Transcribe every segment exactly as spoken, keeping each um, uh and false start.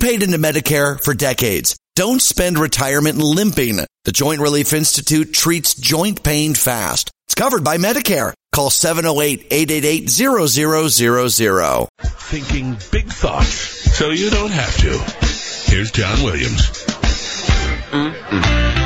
paid into Medicare for decades. Don't spend retirement limping. The Joint Relief Institute treats joint pain fast. It's covered by Medicare. Call seven oh eight, eight eight eight, zero zero zero zero. Thinking big thoughts so you don't have to. Here's John Williams. Mm-mm.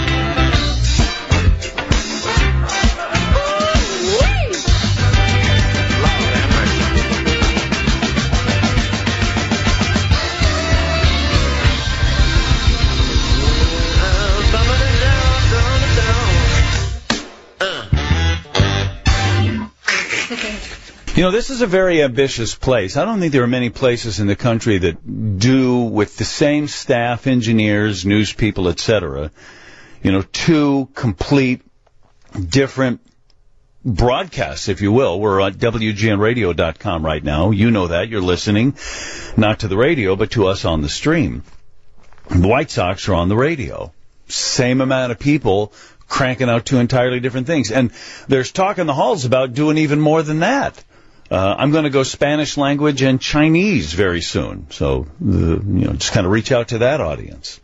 You know, this is a very ambitious place. I don't think there are many places in the country that do, with the same staff, engineers, news people, et cetera, you know, two complete different broadcasts, if you will. We're on W G N radio dot com right now. You know that. You're listening, not to the radio, but to us on the stream. The White Sox are on the radio. Same amount of people cranking out two entirely different things. And there's talk in the halls about doing even more than that. Uh, I'm going to go Spanish language and Chinese very soon. So, the, you know, just kind of reach out to that audience.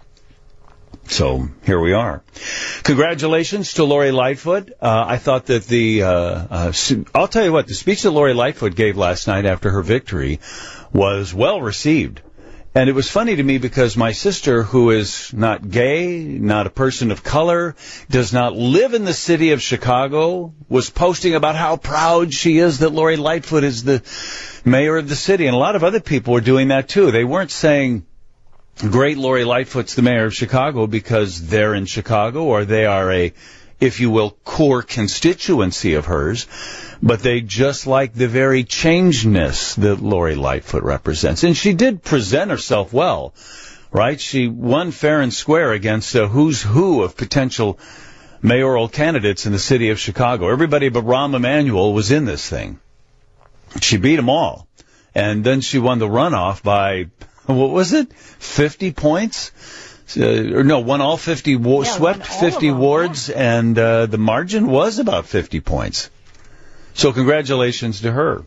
So, here we are. Congratulations to Lori Lightfoot. Uh, I thought that the, uh, uh, I'll tell you what, the speech that Lori Lightfoot gave last night after her victory was well received. And it was funny to me because my sister, who is not gay, not a person of color, does not live in the city of Chicago, was posting about how proud she is that Lori Lightfoot is the mayor of the city. And a lot of other people were doing that, too. They weren't saying, great, Lori Lightfoot's the mayor of Chicago because they're in Chicago or they are a, if you will, core constituency of hers. But they just like the very changeness that Lori Lightfoot represents. And she did present herself well, right? She won fair and square against a who's who of potential mayoral candidates in the city of Chicago. Everybody but Rahm Emanuel was in this thing. She beat them all. And then she won the runoff by, what was it, fifty points? Uh, or no, won all fifty, wa- yeah, swept fifty them, wards, yeah. and uh, the margin was about fifty points. So congratulations to her.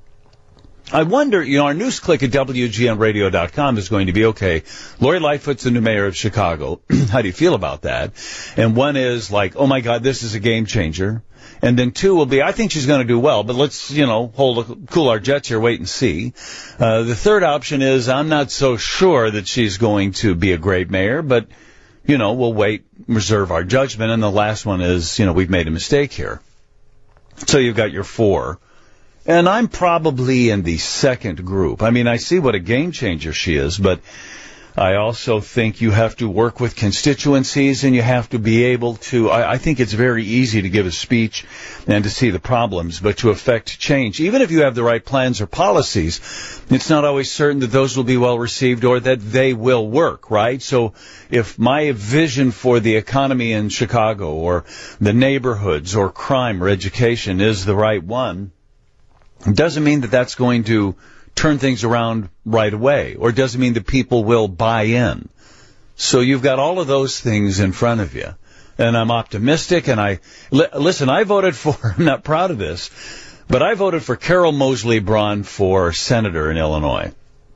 I wonder, you know, our news click at W G N radio dot com is going to be, okay, Lori Lightfoot's the new mayor of Chicago. How do you feel about that? And one is like, oh, my God, this is a game changer. And then two will be, I think she's going to do well, but let's, you know, hold cool our jets here, wait and see. Uh, the third option is I'm not so sure that she's going to be a great mayor, but, you know, we'll wait, reserve our judgment. And the last one is, you know, we've made a mistake here. So you've got your four. And I'm probably in the second group. I mean, I see what a game changer she is, but I also think you have to work with constituencies and you have to be able to, I, I think it's very easy to give a speech and to see the problems, but to affect change, even if you have the right plans or policies, it's not always certain that those will be well received or that they will work, right? So if my vision for the economy in Chicago or the neighborhoods or crime or education is the right one, it doesn't mean that that's going to turn things around right away, or doesn't mean that people will buy in. So you've got all of those things in front of you. And I'm optimistic, and I, li- listen, I voted for, I'm not proud of this, but I voted for Carol Moseley Braun for senator in Illinois.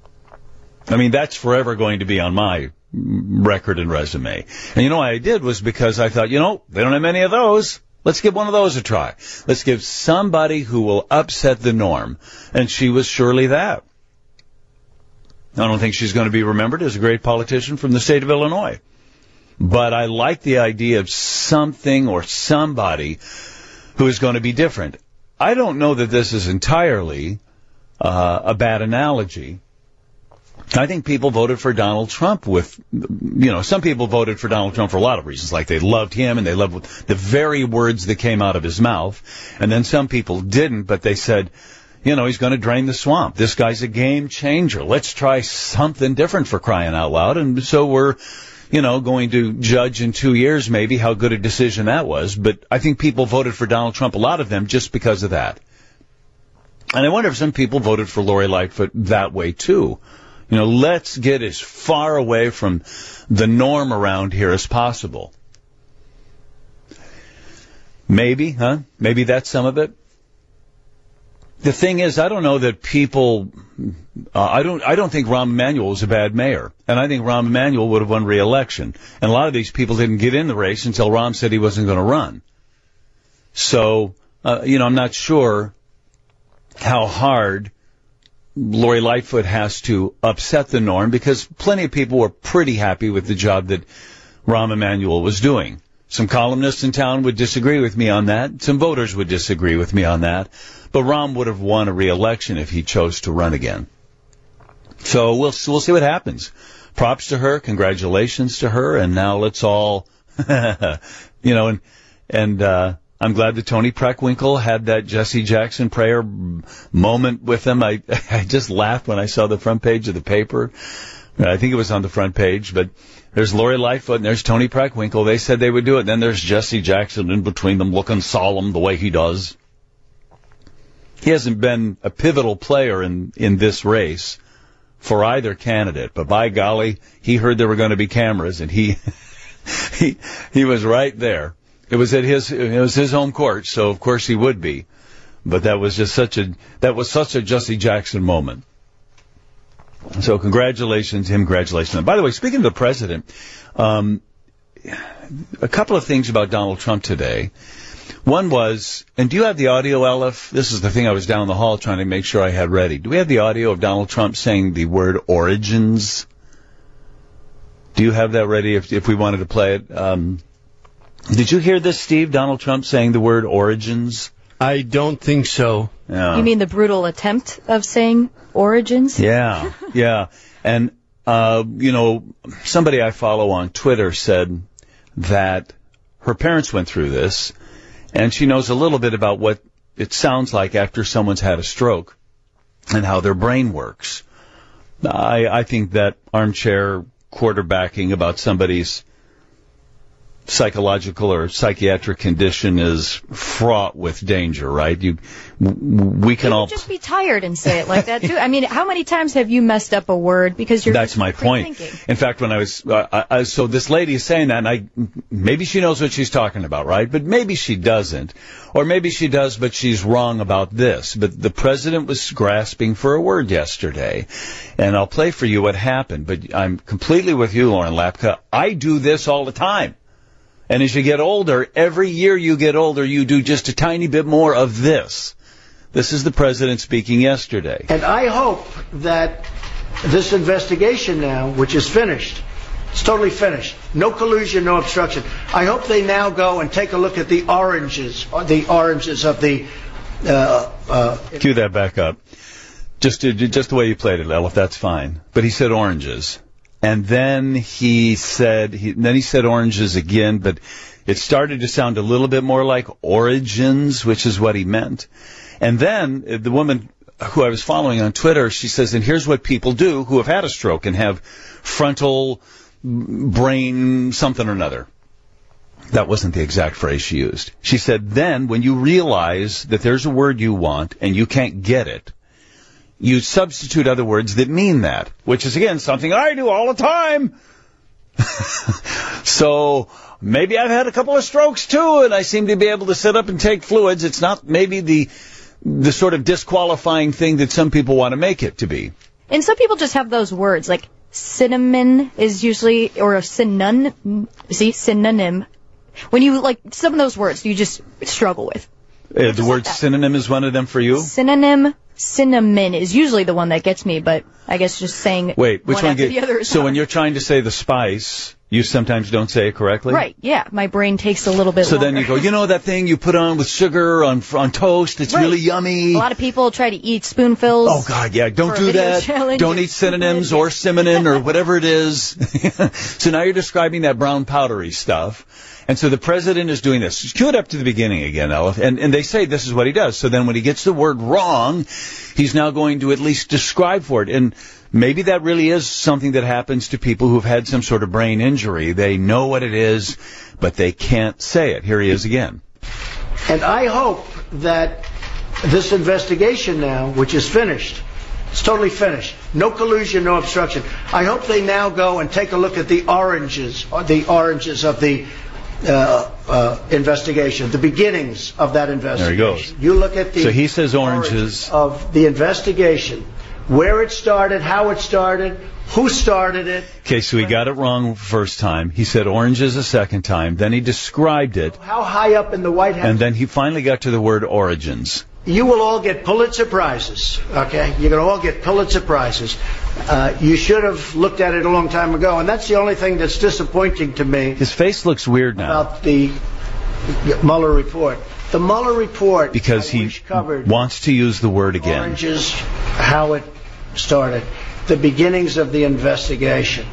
I mean, that's forever going to be on my record and resume. And you know why I did was because I thought, you know, they don't have many of those. Let's give one of those a try. Let's give somebody who will upset the norm. And she was surely that. I don't think she's going to be remembered as a great politician from the state of Illinois. But I like the idea of something or somebody who is going to be different. I don't know that this is entirely uh, a bad analogy. I think people voted for Donald Trump with, you know, some people voted for Donald Trump for a lot of reasons, like they loved him and they loved the very words that came out of his mouth. And then some people didn't, but they said, you know, he's going to drain the swamp. This guy's a game changer. Let's try something different, for crying out loud. And so we're, you know, going to judge in two years maybe how good a decision that was. But I think people voted for Donald Trump, a lot of them, just because of that. And I wonder if some people voted for Lori Lightfoot that way, too. You know, let's get as far away from the norm around here as possible. Maybe, huh? Maybe that's some of it. the thing is, I don't know that people. Uh, I don't. I don't think Rahm Emanuel was a bad mayor, and I think Rahm Emanuel would have won re-election. And a lot of these people didn't get in the race until Rahm said he wasn't going to run. So, uh, you know, I'm not sure how hard Lori Lightfoot has to upset the norm, because plenty of people were pretty happy with the job that Rahm Emanuel was doing. Some columnists in town would disagree with me on that. Some voters would disagree with me on that. But Rahm would have won a re-election if he chose to run again. So we'll we'll see what happens. Props to her, congratulations to her, and now let's all, you know, and and uh, I'm glad that Tony Preckwinkle had that Jesse Jackson prayer moment with him. I I just laughed when I saw the front page of the paper. I think it was on the front page, but there's Lori Lightfoot and there's Tony Preckwinkle. They said they would do it. Then there's Jesse Jackson in between them, looking solemn the way he does. He hasn't been a pivotal player in, in this race for either candidate, but by golly, he heard there were going to be cameras, and he he he was right there. It was at his it was his home court, so of course he would be. But that was just such a that was such a Jesse Jackson moment. So congratulations, him, congratulations. And by the way, speaking of the president, um, a couple of things about Donald Trump today. One was, and do you have the audio, Elif? This is the thing I was down the hall trying to make sure I had ready. Do we have the audio of Donald Trump saying the word origins? Do you have that ready if, if we wanted to play it? Um, did you hear this, Steve? Donald Trump saying the word origins? I don't think so. Yeah. You mean the brutal attempt of saying origins? Yeah, yeah. And, uh, you know, somebody I follow on Twitter said that her parents went through this, and she knows a little bit about what it sounds like after someone's had a stroke and how their brain works. I, I think that armchair quarterbacking about somebody's psychological or psychiatric condition is fraught with danger, right? You, we can you all just be tired and say it like that too. I mean, how many times have you messed up a word because you're? That's my point. In fact, when I was uh, I, I, so this lady is saying that, and I maybe she knows what she's talking about, right? But maybe she doesn't, or maybe she does, but she's wrong about this. But the president was grasping for a word yesterday, and I'll play for you what happened. But I'm completely with you, Lauren Lapka. I do this all the time. And as you get older, every year you get older, you do just a tiny bit more of this. This is the president speaking yesterday. And I hope that this investigation now, which is finished, it's totally finished, no collusion, no obstruction. I hope they now go and take a look at the oranges, the oranges of the... Uh, uh, Cue that back up. Just, just the way you played it, Elif, that's fine. But he said oranges. And then he said, he, then he said oranges again, but it started to sound a little bit more like origins, which is what he meant. And then the woman who I was following on Twitter, she says, and here's what people do who have had a stroke and have frontal brain something or another. That wasn't the exact phrase she used. She said, then when you realize that there's a word you want and you can't get it, you substitute other words that mean that, which is, again, something I do all the time. So maybe I've had a couple of strokes, too, and I seem to be able to sit up and take fluids. It's not maybe the the sort of disqualifying thing that some people want to make it to be. And some people just have those words, like cinnamon is usually, or a synonym, see, synonym. When you, like, some of those words you just struggle with. Uh, the word like synonym is one of them for you? Synonym. Cinnamon is usually the one that gets me, but I guess just saying Wait, which one, one after get, the other is So hard. when you're trying to say the spice, you sometimes don't say it correctly? Right, yeah. My brain takes a little bit So longer. then you go, you know that thing you put on with sugar on on toast? It's right. really yummy. A lot of people try to eat spoonfuls. Oh, God, yeah. Don't for a do video that. challenge. Don't eat synonyms or simonin or whatever it is. So now you're describing that brown powdery stuff. And so the president is doing this. Cue it up to the beginning again, Elif. And, and they say this is what he does. So then when he gets the word wrong, he's now going to at least describe for it. And maybe that really is something that happens to people who've had some sort of brain injury. They know what it is, but they can't say it. Here he is again. And I hope that this investigation now, which is finished, it's totally finished, no collusion, no obstruction. I hope they now go and take a look at the oranges, the oranges of the... uh, uh, investigation, the beginnings of that investigation. There he goes. You look at the So he says oranges. of the investigation, where it started, how it started, who started it. Okay, so he got it wrong first time. He said oranges a second time. Then he described it. How high up in the White House. And then he finally got to the word origins. You will all get Pulitzer Prizes, okay? You're going to all get Pulitzer Prizes. Uh, you should have looked at it a long time ago, and that's the only thing that's disappointing to me. His face looks weird now. About the Mueller report. The Mueller report. Because he wants to use the word again. Oranges, how it started. The beginnings of the investigation.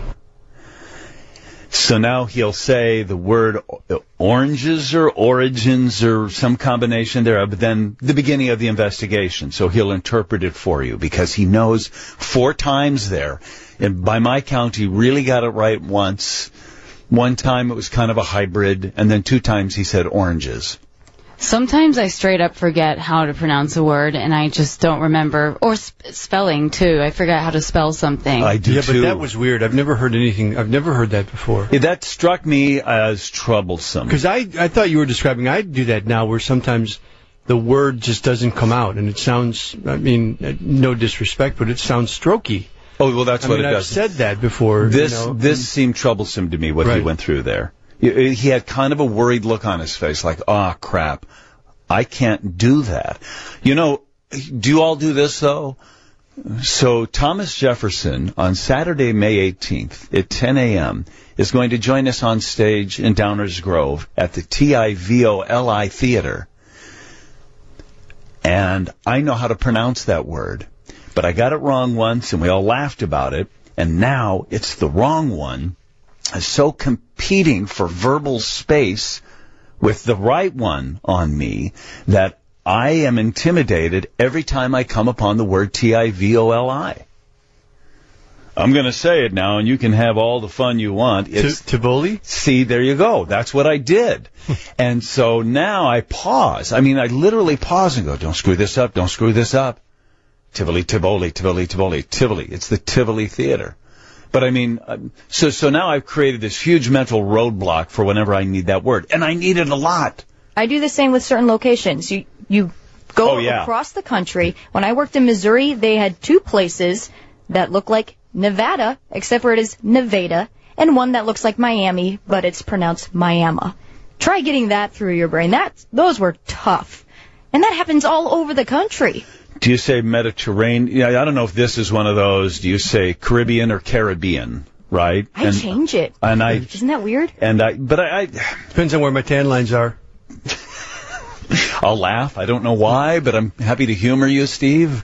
So now he'll say the word oranges or origins or some combination thereof, but then the beginning of the investigation. So he'll interpret it for you because he knows four times there. And by my count, he really got it right once. One time it was kind of a hybrid, and then two times he said oranges. Sometimes I straight up forget how to pronounce a word, and I just don't remember. Or sp- spelling, too. I forget how to spell something. I do, yeah, too. but that was weird. I've never heard anything. I've never heard that before. Yeah, that struck me as troublesome. Because I, I thought you were describing, I do that now, where sometimes the word just doesn't come out, and it sounds, I mean, no disrespect, but it sounds strokey. Oh, well, that's I what mean, it I've does. said that before. This, you know, this seemed troublesome to me, what he Right. went through there. He had kind of a worried look on his face, like, ah, oh, crap. I can't do that. You know, do you all do this, though? So Thomas Jefferson, on Saturday, May eighteenth, at ten a.m., is going to join us on stage in Downers Grove at the T I V O L I Theater. And I know how to pronounce that word. But I got it wrong once, and we all laughed about it. And now it's the wrong one. So competing for verbal space with the right one on me that I am intimidated every time I come upon the word T I V O L I. I'm going to say it now, and you can have all the fun you want. It's Tivoli? See, there you go. That's what I did. And so now I pause. I mean, I literally pause and go, don't screw this up, don't screw this up. Tivoli, Tivoli, Tivoli, Tivoli, Tivoli. It's the Tivoli Theater. But I mean, so so now I've created this huge mental roadblock for whenever I need that word. And I need it a lot. I do the same with certain locations. You you go Oh, yeah. across the country. When I worked in Missouri, they had two places that look like Nevada, except for it is Nevada, and one that looks like Miami, but it's pronounced Miami. Try getting that through your brain. That those were tough. And that happens all over the country. Do you say Mediterranean? Yeah, I don't know if this is one of those. Do you say Caribbean or Caribbean? Right? I and, change it. And I Isn't that weird? and I, but I, I, Depends on where my tan lines are. I'll laugh. I don't know why, but I'm happy to humor you, Steve.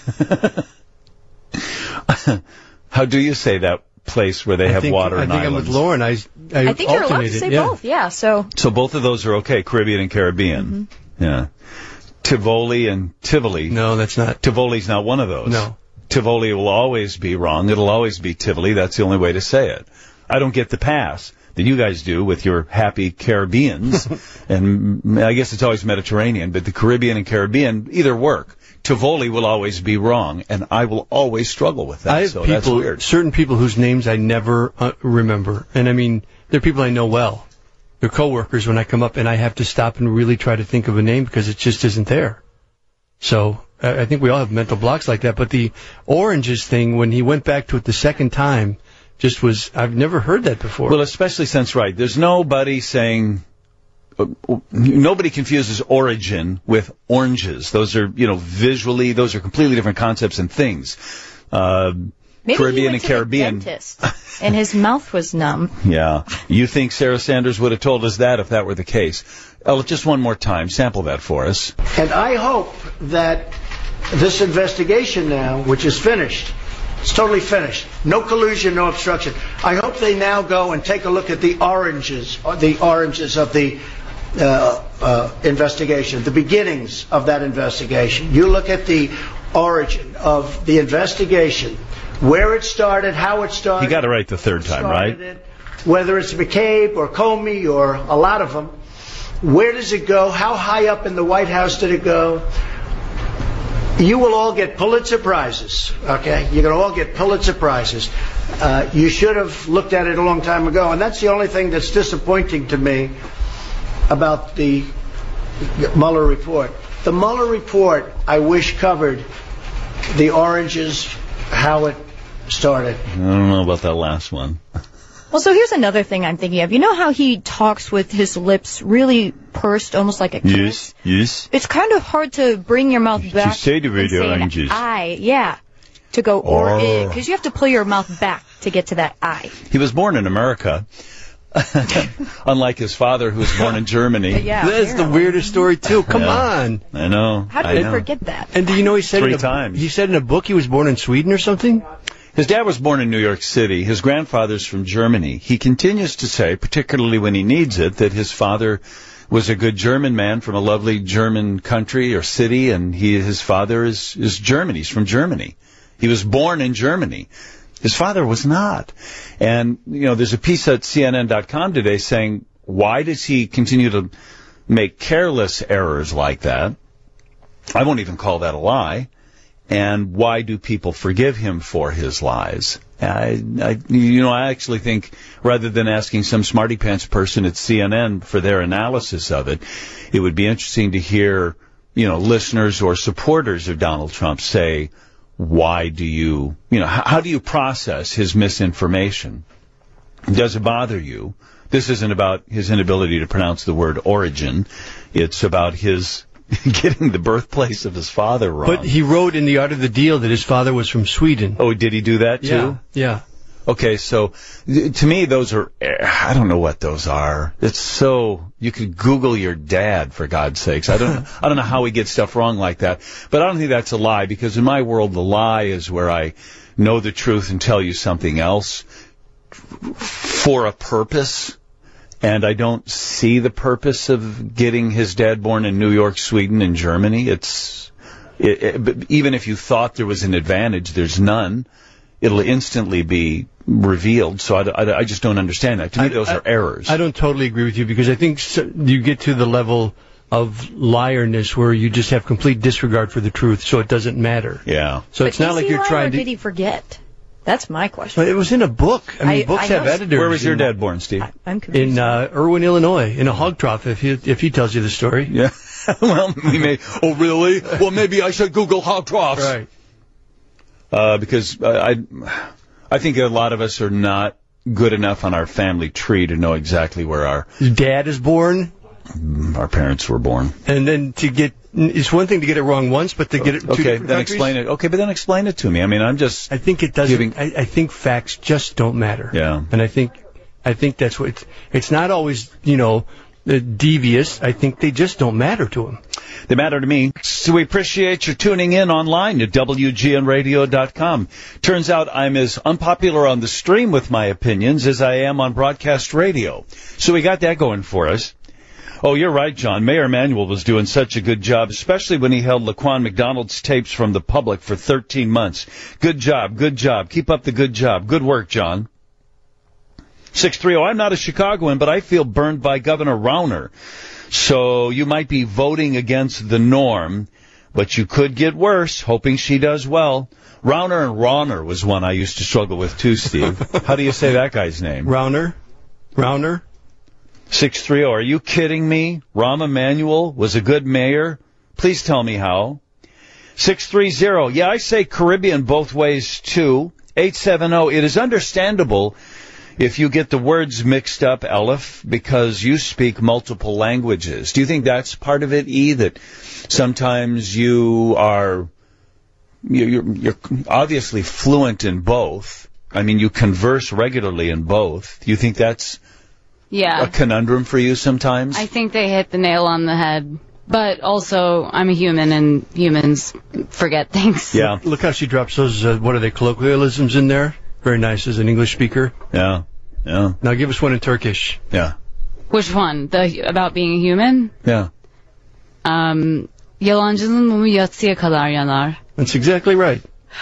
How do you say that place where they I have think, water I and think islands? I'm with Lauren. I, I, I think you're allowed to alternated, say yeah. both, yeah. So So both of those are okay, Caribbean and Caribbean. Mm-hmm. Yeah. Tivoli and Tivoli. No, that's not. Tivoli's not one of those. No. Tivoli will always be wrong. It'll always be Tivoli. That's the only way to say it. I don't get the pass that you guys do with your happy Caribbeans. And I guess it's always Mediterranean, but the Caribbean and Caribbean either work. Tivoli will always be wrong, and I will always struggle with that. I have so that's people, weird. certain people whose names I never uh, remember. And I mean, they're people I know well. They're coworkers when I come up and I have to stop and really try to think of a name because it just isn't there. So I I think we all have mental blocks like that. But the oranges thing, when he went back to it the second time, just was, I've never heard that before. Well, especially since, right, there's nobody saying, uh, nobody confuses origin with oranges. Those are, you know, visually, those are completely different concepts and things. Uh, maybe Caribbean he went and to Caribbean. the dentist and his mouth was numb. Yeah. You think Sarah Sanders would have told us that if that were the case? Oh, just one more time. Sample that for us. And I hope that this investigation now, which is finished, it's totally finished. No collusion, no obstruction. I hope they now go and take a look at the oranges, the oranges of the uh, uh, investigation, the beginnings of that investigation. You look at the origin of the investigation, where it started, how it started. He got it right the third time, right? It, whether it's McCabe or Comey or a lot of them. Where does it go? How high up in the White House did it go? You will all get Pulitzer Prizes, okay? You're going to all get Pulitzer Prizes. Uh, you should have looked at it a long time ago, and that's the only thing that's disappointing to me about the Mueller report. The Mueller report, I wish, covered the oranges, how it started. I don't know about that last one. Well, so here's another thing I'm thinking of. You know how he talks with his lips really pursed, almost like a kid? Yes, yes. It's kind of hard to bring your mouth back to say the and radio say an oranges. I, yeah, to go or Or. it, because you have to pull your mouth back to get to that I. He was born in America, unlike his father, who was born in Germany. Yeah, That's the apparently. weirdest story too. Come Yeah. on. I know. How I did you know. forget that? And do you know he said Three in a, times. He said in a book he was born in Sweden or something. His dad was born in New York City. His grandfather's from Germany. He continues to say, particularly when he needs it, that his father was a good German man from a lovely German country or city, and he, his father is, is German. He's from Germany. He was born in Germany. His father was not. And, you know, there's a piece at C N N dot com today saying, why does he continue to make careless errors like that? I won't even call that a lie. And why do people forgive him for his lies? I, I, you know, I actually think rather than asking some smarty pants person at C N N for their analysis of it, it would be interesting to hear, you know, listeners or supporters of Donald Trump say, why do you, you know, how, how do you process his misinformation? Does it bother you? This isn't about his inability to pronounce the word origin. It's about his getting the birthplace of his father wrong. But he wrote in the Art of the Deal that his father was from Sweden. Oh, did he do that too? Yeah. Yeah. Okay, so th- to me, those are, I don't know what those are. It's so, you could Google your dad, for God's sakes. I don't, I don't know how he gets stuff wrong like that. But I don't think that's a lie, because in my world, the lie is where I know the truth and tell you something else for a purpose. And I don't see the purpose of getting his dad born in New York, Sweden, and Germany. It's, it, it, but even if you thought there was an advantage, there's none. It'll instantly be revealed. So I, I, I just don't understand that. To me, I, those I, are errors. I don't totally agree with you, because I think so, you get to the level of liarness where you just have complete disregard for the truth, so it doesn't matter. Yeah. So But it's not is like he you're lying, trying or to. did he forget? That's my question. But it was in a book. I mean, I- books I have know. editors. Where was your in- dad born, Steve? I, I'm confused. In uh, Irwin, Illinois, in a hog trough. If he if he tells you the story. Yeah. Well, we may. Oh, really? Well, maybe I should Google hog troughs. Right. Uh, because I, I, I think a lot of us are not good enough on our family tree to know exactly where our His dad is born, our parents were born. and then to get it's one thing to get it wrong once, but to get it two Okay, different then countries, explain it. Okay, but then explain it to me. I mean, I'm just. I think it doesn't. Giving- I, I think facts just don't matter. Yeah. And I think, I think that's what it's. It's not always, you know, uh, devious. I think they just don't matter to him. They matter to me. So we appreciate your tuning in online at W G N radio dot com. Turns out I'm as unpopular on the stream with my opinions as I am on broadcast radio. So we got that going for us. Oh, you're right, John. Mayor Emanuel was doing such a good job, especially when he held Laquan McDonald's tapes from the public for thirteen months. Good job, good job. Keep up the good job. Good work, John. six three zero, I'm not a Chicagoan, but I feel burned by Governor Rauner. So you might be voting against the norm, but you could get worse, hoping she does well. Rauner and Rauner was one I used to struggle with too, Steve. How do you say that guy's name? Rauner, Rauner. six three zero, are you kidding me? Rahm Emanuel was a good mayor? Please tell me how. six three zero, yeah, I say Caribbean both ways too. eight seven zero, it is understandable if you get the words mixed up, Elif, because you speak multiple languages. Do you think that's part of it, E, that sometimes you are, you're, you're obviously fluent in both? I mean, you converse regularly in both. Do you think that's Yeah. a conundrum for you sometimes? I think they hit the nail on the head. But also, I'm a human, and humans forget things. Yeah, Look how she drops those. Uh, what are they? Colloquialisms in there. Very nice as an English speaker. yeah, yeah, Now give us one in Turkish. yeah, Which one? The about being a human? yeah. Um, yalancının mumu yatsıya kadar yanar. That's exactly right.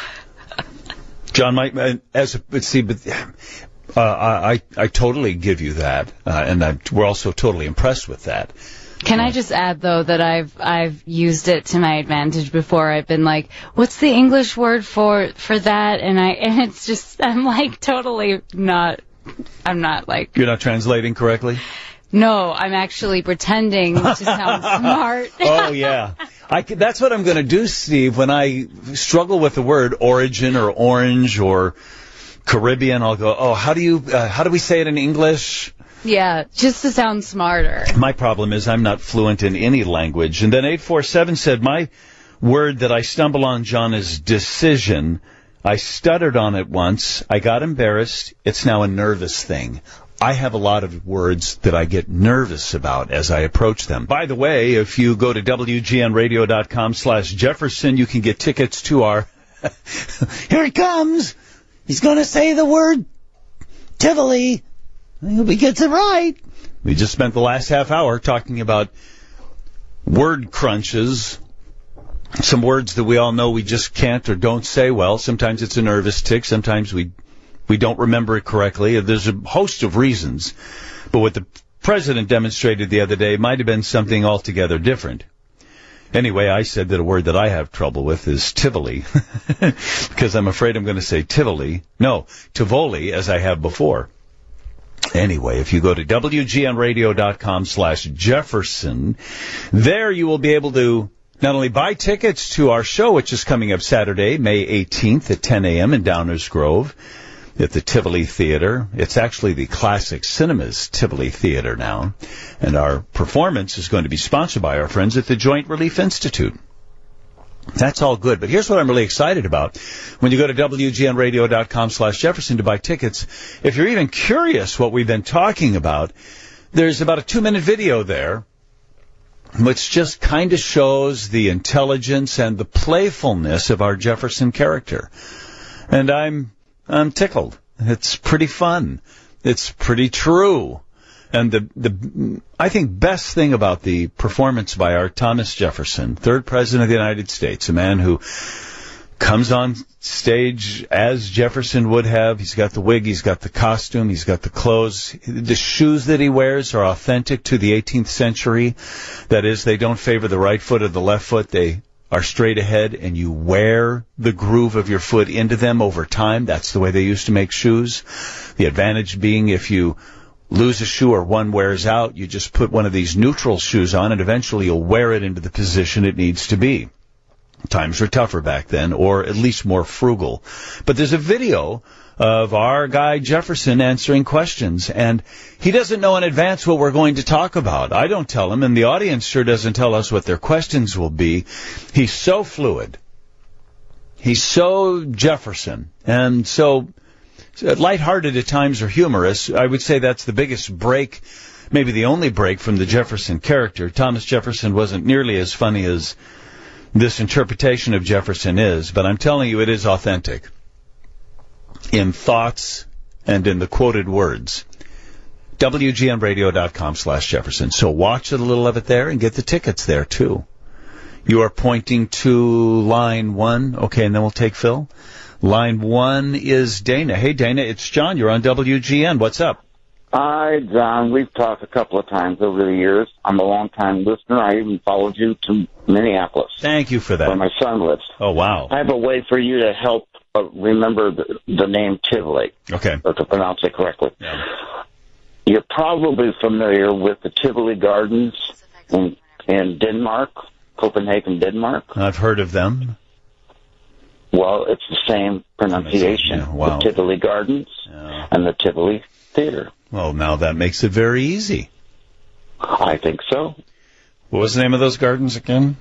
John, my, uh, as a, but see, but uh, I, I totally give you that, uh, and I, we're also totally impressed with that. Can I just add, though, that I've I've used it to my advantage before. I've been like, what's the English word for for that? And I and it's just, I'm like totally not, I'm not like... You're not translating correctly? No, I'm actually pretending to sound smart. Oh, yeah. I, that's what I'm going to do, Steve, when I struggle with the word origin or orange or Caribbean. I'll go, oh, how do you, uh, how do we say it in English? Yeah, just to sound smarter. My problem is I'm not fluent in any language. And then eight four seven said, my word that I stumble on, John, is decision. I stuttered on it once. I got embarrassed. It's now a nervous thing. I have a lot of words that I get nervous about as I approach them. By the way, if you go to W G N radio dot com slash Jefferson, you can get tickets to our... Here he comes! He's going to say the word Tivoli. I hope he gets it right. We just spent the last half hour talking about word crunches. Some words that we all know we just can't or don't say well. Sometimes it's a nervous tick. Sometimes we... We don't remember it correctly. There's a host of reasons. But what the president demonstrated the other day might have been something altogether different. Anyway, I said that a word that I have trouble with is Tivoli, because I'm afraid I'm going to say Tivoli. No, Tivoli, as I have before. Anyway, if you go to W G N radio dot com slash Jefferson, there you will be able to not only buy tickets to our show, which is coming up Saturday, May eighteenth at ten a.m. in Downers Grove, at the Tivoli Theater. It's actually the Classic Cinemas Tivoli Theater now. And our performance is going to be sponsored by our friends at the Joint Relief Institute. That's all good. But here's what I'm really excited about. When you go to W G N radio dot com slash Jefferson to buy tickets, if you're even curious what we've been talking about, there's about a two-minute video there which just kind of shows the intelligence and the playfulness of our Jefferson character. And I'm... I'm tickled. It's pretty fun. It's pretty true. And the the I think best thing about the performance by our Thomas Jefferson, third president of the United States, a man who comes on stage as Jefferson would have. He's got the wig, he's got the costume, he's got the clothes. The shoes that he wears are authentic to the eighteenth century. That is, they don't favor the right foot or the left foot. They are straight ahead, and you wear the groove of your foot into them over time. That's the way they used to make shoes. The advantage being if you lose a shoe or one wears out, you just put one of these neutral shoes on, and eventually you'll wear it into the position it needs to be. Times were tougher back then, or at least more frugal. But there's a video of our guy Jefferson answering questions, and he doesn't know in advance what we're going to talk about. I don't tell him, and the audience sure doesn't tell us what their questions will be. He's so fluid. He's so Jefferson, and so lighthearted at times or humorous. I would say that's the biggest break, maybe the only break from the Jefferson character. Thomas Jefferson wasn't nearly as funny as this interpretation of Jefferson is, but I'm telling you, it is authentic in thoughts and in the quoted words. W G N radio dot com slash Jefferson. So watch a little of it there and get the tickets there, too. You are pointing to line one. Okay, and then we'll take Phil. Line one is Dana. Hey, Dana, it's John. You're on W G N. What's up? Hi, John. We've talked a couple of times over the years. I'm a long-time listener. I even followed you to Minneapolis. Thank you for that. Where my son lives. Oh, wow. I have a way for you to help uh, remember the, the name Tivoli. Okay. Or to pronounce it correctly. Yeah. You're probably familiar with the Tivoli Gardens in, in Denmark, Copenhagen, Denmark. I've heard of them. Well, it's the same pronunciation. Yeah, wow. The Tivoli Gardens yeah. and the Tivoli Theater. Well, now that makes it very easy. I think so. What was the name of those gardens again?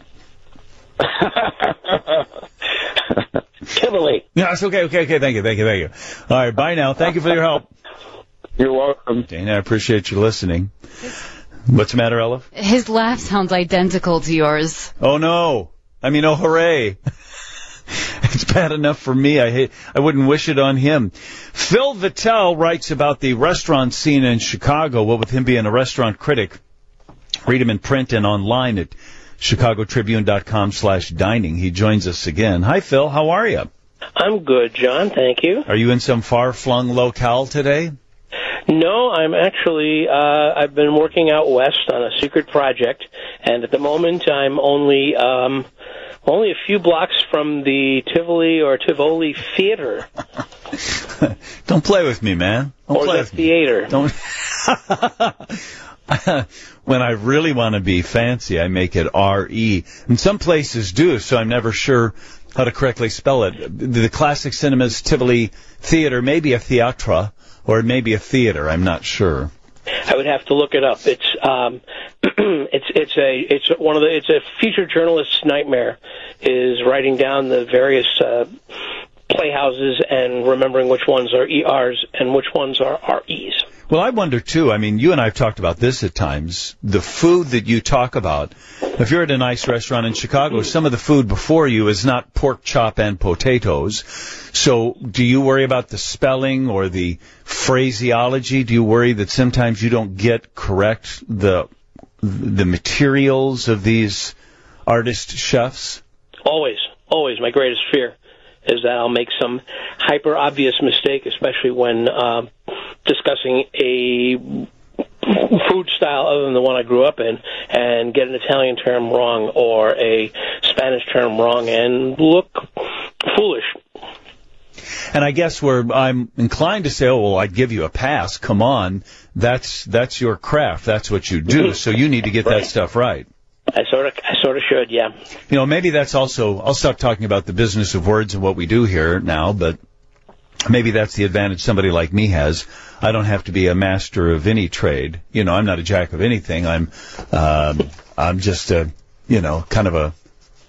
Tivoli. No, it's okay, okay, okay. Thank you, thank you, thank you. All right, bye now. Thank you for your help. You're welcome. Dana, I appreciate you listening. What's the matter, Ella? His laugh sounds identical to yours. Oh, no. I mean, oh, hooray. It's bad enough for me. I hate, I wouldn't wish it on him. Phil Vitale writes about the restaurant scene in Chicago. What with him being a restaurant critic, read him in print and online at chicago tribune dot com slash dining. He joins us again. Hi, Phil. How are you? I'm good, John. Thank you. Are you in some far-flung locale today? No, I'm actually, uh, I've been working out west on a secret project, and at the moment I'm only, um, only a few blocks from the Tivoli or Tivoli Theater. Don't play with me, man. Don't or play the with theater. Me. Don't. When I really want to be fancy, I make it R E. And some places do, so I'm never sure how to correctly spell it. The Classic Cinemas Tivoli Theater may be a theatra, or it may be a theater. I'm not sure. I would have to look it up. It's um, it's it's a it's one of the it's a feature journalist's nightmare is writing down the various uh, playhouses and remembering which ones are E Rs and which ones are R Es. Well, I wonder, too, I mean, you and I have talked about this at times, the food that you talk about. If you're at a nice restaurant in Chicago, some of the food before you is not pork chop and potatoes. So do you worry about the spelling or the phraseology? Do you worry that sometimes you don't get correct the the materials of these artist chefs? Always, always. My greatest fear is that I'll make some hyper-obvious mistake, especially when uh, discussing a food style other than the one I grew up in, and get an Italian term wrong or a Spanish term wrong and look foolish. And I guess where I'm inclined to say, oh, well, I'd give you a pass. Come on. That's that's your craft. That's what you do. So you need to get Right. that stuff right. I sort of, I sort of should, yeah. You know, maybe that's also, I'll stop talking about the business of words and what we do here now, but maybe that's the advantage somebody like me has. I don't have to be a master of any trade. You know, I'm not a jack of anything. I'm, um, I'm just a, you know, kind of a,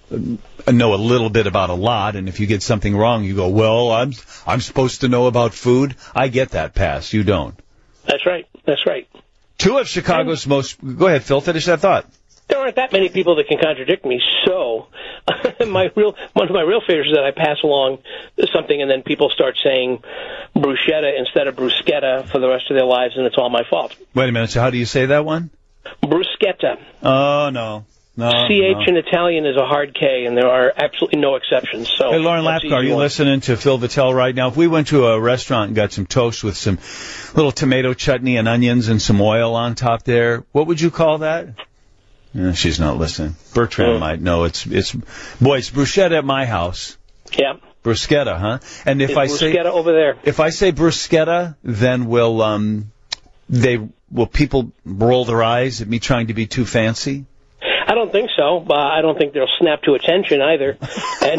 I know a little bit about a lot, and if you get something wrong, you go, well, I'm, I'm supposed to know about food. I get that pass. You don't. That's right. That's right. Two of Chicago's most, go ahead, Phil, finish that thought. There aren't that many people that can contradict me, so my real one of my real fears is that I pass along something and then people start saying bruschetta instead of bruschetta for the rest of their lives, and it's all my fault. Wait a minute, so how do you say that one? Bruschetta. Oh, no. No, C H no. in Italian is a hard K, and there are absolutely no exceptions. So, hey, Lauren that's Lapka, are easy you one. listening to Phil Vitale right now? If we went to a restaurant and got some toast with some little tomato chutney and onions and some oil on top there, what would you call that? Yeah, she's not listening. Bertrand Mm. might know. It's it's boy, it's bruschetta at my house. Yeah. Bruschetta, huh? And if It's I say bruschetta over there. if I say bruschetta, then will um they will people roll their eyes at me trying to be too fancy? I don't think so. Uh, I don't think they'll snap to attention either. and,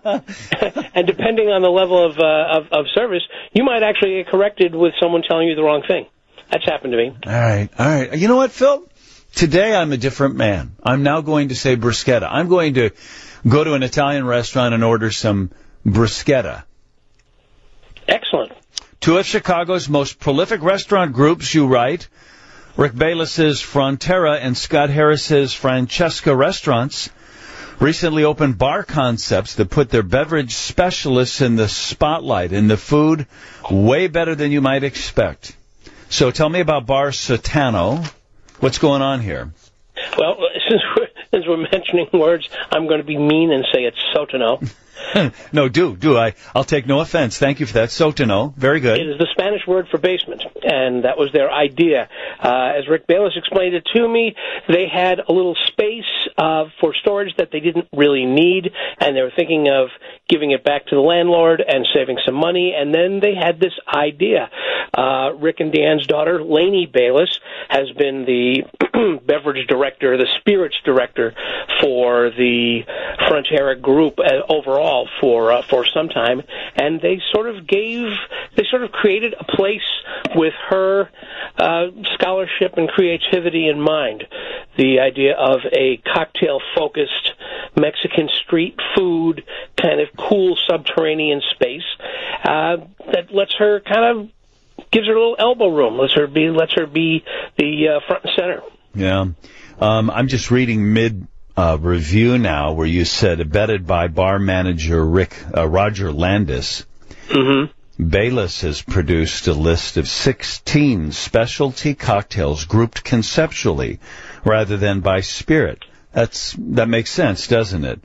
and depending on the level of, uh, of of service, you might actually get corrected with someone telling you the wrong thing. That's happened to me. All right, all right. You know what, Phil? Today I'm a different man. I'm now going to say bruschetta. I'm going to go to an Italian restaurant and order some bruschetta. Excellent. Two of Chicago's most prolific restaurant groups, you write, Rick Bayless's Frontera and Scott Harris's Francesca restaurants, recently opened bar concepts that put their beverage specialists in the spotlight, and the food way better than you might expect. So tell me about Bar Sotano. What's going on here? Well, since we're, since we're mentioning words, I'm going to be mean and say it's Sotano. No, do, do. I, I'll take no offense. Thank you for that. Sotano. Very good. It is the Spanish word for basement, and that was their idea. Uh, as Rick Bayless explained it to me, they had a little space uh, for storage that they didn't really need, and they were thinking of giving it back to the landlord and saving some money, and then they had this idea. Uh, Rick and Deanne's daughter, Lainey Bayless, has been the beverage director, the spirits director for the Frontera group uh, overall for uh, for some time, and they sort of gave, they sort of created a place with her uh, scholarship and creativity in mind. The idea of a cocktail-focused Mexican street food, kind of cool subterranean space uh, that lets her kind of gives her a little elbow room, lets her be lets her be the uh, front and center. Yeah, um, I'm just reading mid. Uh, review now where you said, abetted by bar manager Rick uh, Roger Landis, Mm-hmm. Bayless has produced a list of sixteen specialty cocktails grouped conceptually rather than by spirit. That's that makes sense, doesn't it?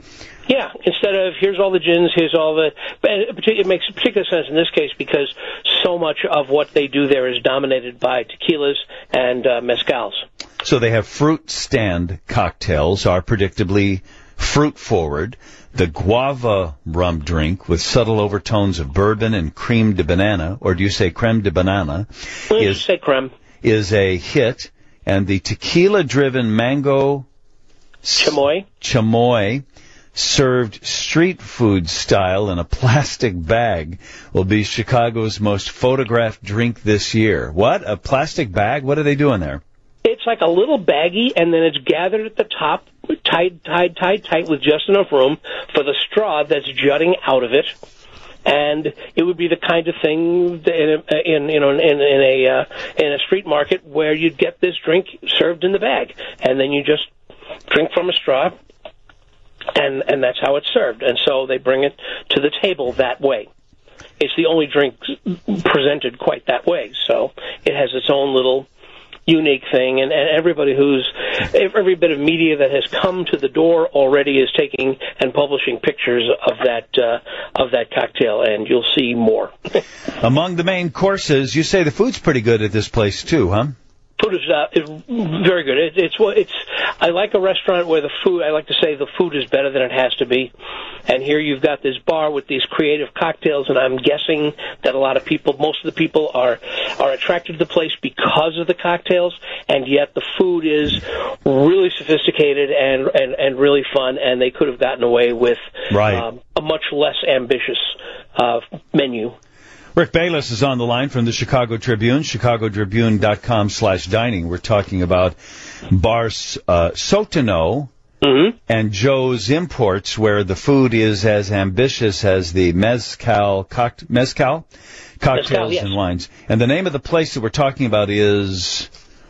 Yeah, instead of here's all the gins, here's all the... It makes particular sense in this case because so much of what they do there is dominated by tequilas and uh, mezcals. So they have fruit stand cocktails, are predictably fruit-forward. The guava rum drink with subtle overtones of bourbon and creme de banana, or do you say creme de banana? Is, say creme. Is a hit. And the tequila-driven mango... Chamoy. Chamoy, served street food style in a plastic bag, will be Chicago's most photographed drink this year. What? A plastic bag? What are they doing there? It's like a little baggie, and then it's gathered at the top, tied, tied, tied, tight, with just enough room for the straw that's jutting out of it. And it would be the kind of thing in, in you know in, in a uh, in a street market where you'd get this drink served in the bag, and then you just drink from a straw, and and that's how it's served. And so they bring it to the table that way. It's the only drink presented quite that way, so it has its own little unique thing, and, and everybody who's every bit of media that has come to the door already is taking and publishing pictures of that uh, of that cocktail, and you'll see more. Among the main courses, you say the food's pretty good at this place too, huh? Food is, uh, is very good. It, it's it's. I like a restaurant where the food. I like to say the food is better than it has to be. And here you've got this bar with these creative cocktails, and I'm guessing that a lot of people, most of the people, are are attracted to the place because of the cocktails. And yet the food is really sophisticated and and, and really fun. And they could have gotten away with right. um, a much less ambitious uh, menu. Rick Bayless is on the line from the Chicago Tribune, chicago tribune dot com slash dining. We're talking about Bar uh, Sotano mm-hmm. and Joe's Imports, where the food is as ambitious as the mezcal, cocktail, mezcal? cocktails mezcal, yes. and wines. And the name of the place that we're talking about is...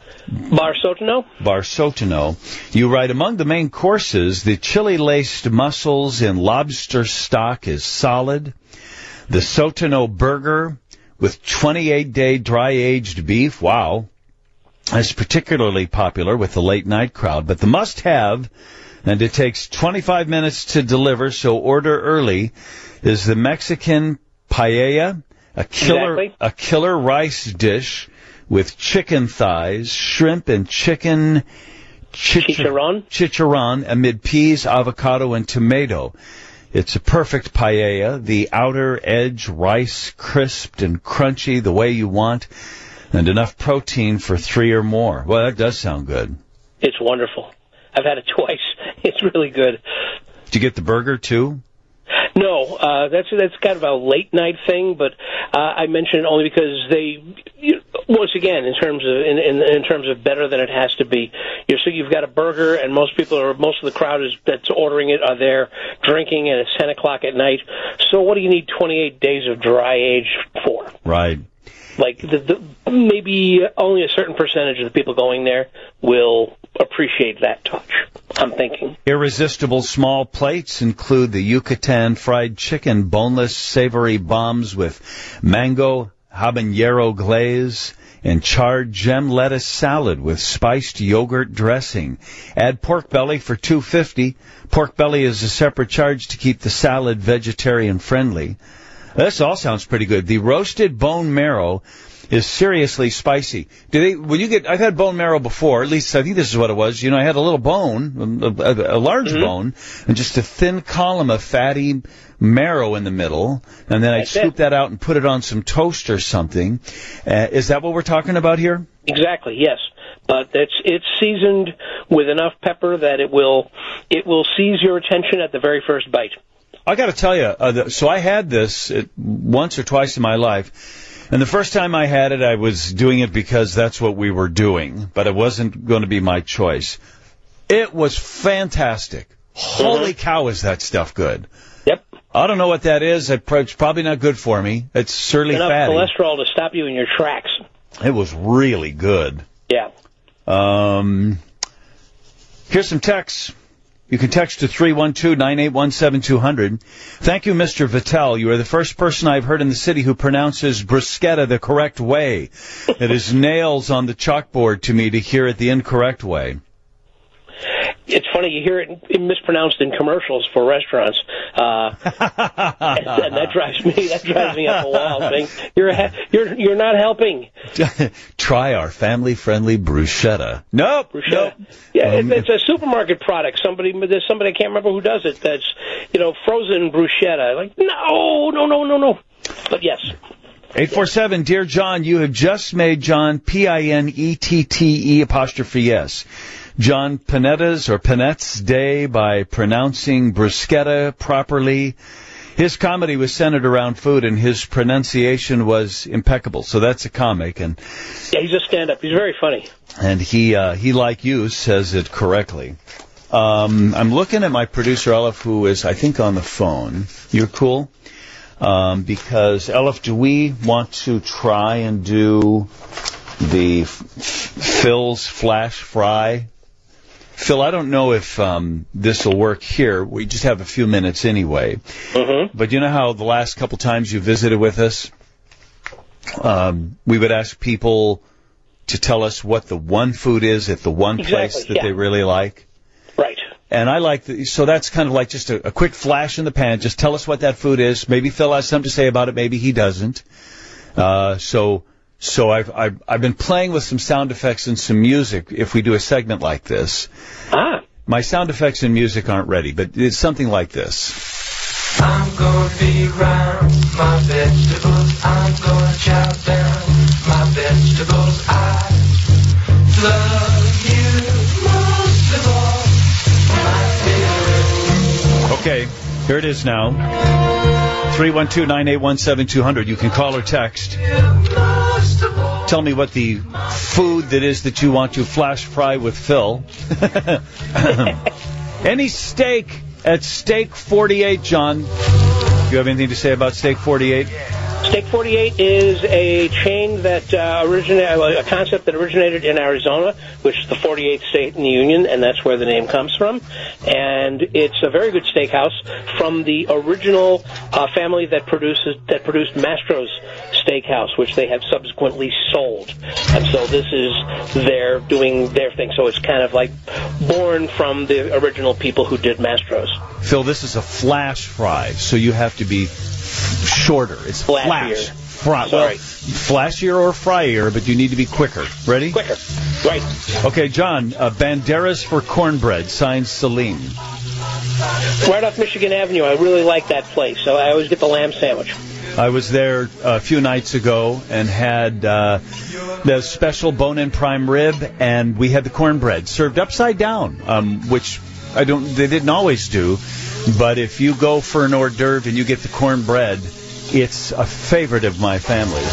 Bar Sotano? Bar Sotano. You write, among the main courses, the chili-laced mussels in lobster stock is solid. The Sotano burger with twenty-eight day dry-aged beef, wow, is particularly popular with the late-night crowd. But the must-have, and it takes twenty-five minutes to deliver, so order early, is the Mexican paella, a killer, exactly. a killer rice dish with chicken thighs, shrimp, and chicken chicharron, chicharron amid peas, avocado, and tomato. It's a perfect paella, the outer edge rice crisped and crunchy the way you want, and enough protein for three or more. Well, that does sound good. It's wonderful. I've had it twice. It's really good. Did you get the burger, too? No, uh, that's that's kind of a late night thing, but uh, I mention it only because they, you, once again, in terms of in, in in terms of better than it has to be. You're so you've got a burger, and most people are most of the crowd is that's ordering it are there drinking, and it's ten o'clock at night. So what do you need twenty-eight days of dry age for? Right. Like the, the maybe only a certain percentage of the people going there will appreciate that touch. I'm thinking. Irresistible small plates include the Yucatan fried chicken, boneless savory bombs with mango habanero glaze, and charred gem lettuce salad with spiced yogurt dressing. Add pork belly for two dollars and fifty cents. Pork belly is a separate charge to keep the salad vegetarian friendly. This all sounds pretty good. The roasted bone marrow is seriously spicy. Do they? When you get, I've had bone marrow before. At least I think this is what it was. You know, I had a little bone, a, a, a large mm-hmm. bone, and just a thin column of fatty marrow in the middle, and then I scoop it. that out and put it on some toast or something. Uh, is that what we're talking about here? Exactly. Yes, but it's it's seasoned with enough pepper that it will it will seize your attention at the very first bite. I got to tell you, uh, the, so I had this uh, once or twice in my life, and the first time I had it, I was doing it because that's what we were doing, but it wasn't going to be my choice. It was fantastic. Mm-hmm. Holy cow, is that stuff good. Yep. I don't know what that is. It's probably not good for me. It's certainly enough fatty. Enough cholesterol to stop you in your tracks. It was really good. Yeah. Um, here's some texts. You can text to three one two, nine eight one, seven two zero zero. Thank you, Mister Vitale. You are the first person I've heard in the city who pronounces bruschetta the correct way. It is nails on the chalkboard to me to hear it the incorrect way. It's funny, you hear it mispronounced in commercials for restaurants, uh, and, and that drives me that drives me up a wall. Saying you're you're you're not helping. Try our family-friendly bruschetta. Nope. Bruschetta. Nope. Yeah, Um, it, it's a supermarket product. Somebody, there's somebody I can't remember who does it. That's you know frozen bruschetta. Like no, no, no, no, no. But yes. eight four seven, Dear John, you have just made John, P I N E T T E apostrophe S. John Panetta's or Panette's day by pronouncing bruschetta properly. His comedy was centered around food, and his pronunciation was impeccable. So that's a comic, and yeah, he's a stand-up. He's very funny. And he, uh, he like you, says it correctly. Um, I'm looking at my producer, Elif, who is, I think, on the phone. You're cool? Um, because, Elif, do we want to try and do the F- Phil's Flash Fry? Phil, I don't know if um, this will work here. We just have a few minutes anyway. Mm-hmm. But you know how the last couple times you visited with us, um, we would ask people to tell us what the one food is at the one Exactly, place that yeah. they really like? Right. And I like the, so that's kind of like just a, a quick flash in the pan. Just tell us what that food is. Maybe Phil has something to say about it. Maybe he doesn't. Uh, so, so I've, I've, I've been playing with some sound effects and some music if we do a segment like this. Ah. My sound effects and music aren't ready, but it's something like this. I'm gonna be around my vegetables. I'm gonna chop down my vegetables. I love you most of all. Okay, here it is now. three one two, nine eight one, seven two zero zero. You can call or text. Tell me what the food that is that you want to flash fry with Phil. Any steak at Steak forty-eight, John. Do you have anything to say about Steak forty-eight? Steak forty-eight is a chain that uh, originated, a concept that originated in Arizona, which is the forty-eighth state in the Union, and that's where the name comes from. And it's a very good steakhouse from the original uh, family that produces that produced Mastro's Steakhouse, which they have subsequently sold. And so this is their doing their thing. So it's kind of like born from the original people who did Mastro's. Phil, this is a flash fry, so you have to be shorter. It's Flashier. flash. Fry. Sorry. Well, flashier or fryer, but you need to be quicker. Ready? Quicker. Right. Okay, John, uh, Banderas for cornbread, signed Celine. Right off Michigan Avenue. I really like that place. So I always get the lamb sandwich. I was there a few nights ago and had uh, the special bone-in prime rib, and we had the cornbread served upside down, um, which I don't. They didn't always do. But if you go for an hors d'oeuvre and you get the cornbread, it's a favorite of my family's.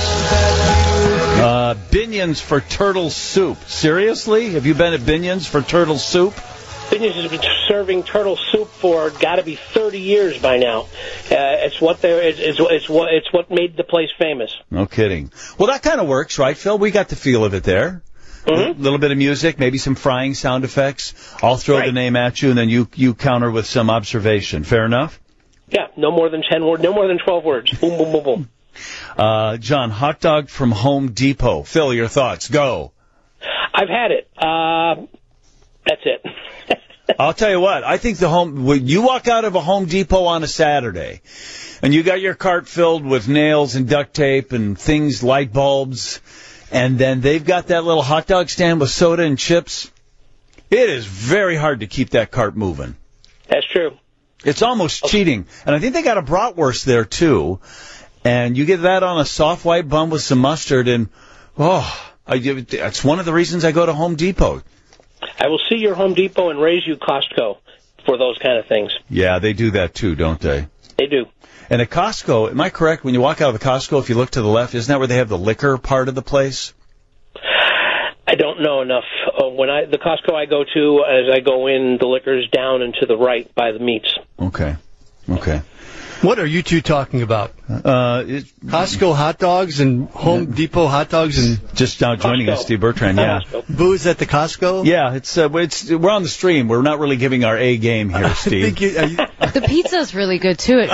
Uh, Binion's for turtle soup. Seriously? Have you been at Binion's for turtle soup? Binion's has been serving turtle soup for got to be thirty years by now. Uh, it's what they it's, it's it's what it's what made the place famous. No kidding. Well, that kind of works, right, Phil? We got the feel of it there. A Mm-hmm. little bit of music, maybe some frying sound effects. I'll throw Right. the name at you, and then you you counter with some observation. Fair enough? Yeah, no more than ten words, no more than twelve words. Boom, boom, boom, boom. Uh, John, hot dog from Home Depot. Phil, your thoughts. Go. I've had it. Uh, that's it. I'll tell you what. I think the home. When you walk out of a Home Depot on a Saturday, and you got your cart filled with nails and duct tape and things, light bulbs, and then they've got that little hot dog stand with soda and chips, it is very hard to keep that cart moving. That's true. It's almost cheating. And I think they got a bratwurst there, too. And you get that on a soft white bun with some mustard, and, oh, I, that's one of the reasons I go to Home Depot. I will see your Home Depot and raise you Costco for those kind of things. Yeah, they do that, too, don't they? They do. And at Costco, am I correct, when you walk out of the Costco, if you look to the left, isn't that where they have the liquor part of the place? I don't know enough. Uh, when I the Costco I go to, as I go in, the liquor's down and to the right by the meats. Okay. Okay. What are you two talking about? Uh, it, Costco hot dogs and Home Depot hot dogs and just now joining Costco. us, Steve Bertrand. Yeah. Costco. booze at the Costco? Yeah, it's uh, it's we're on the stream. We're not really giving our A game here, I Steve. think you, are you, The pizza's really good, too, at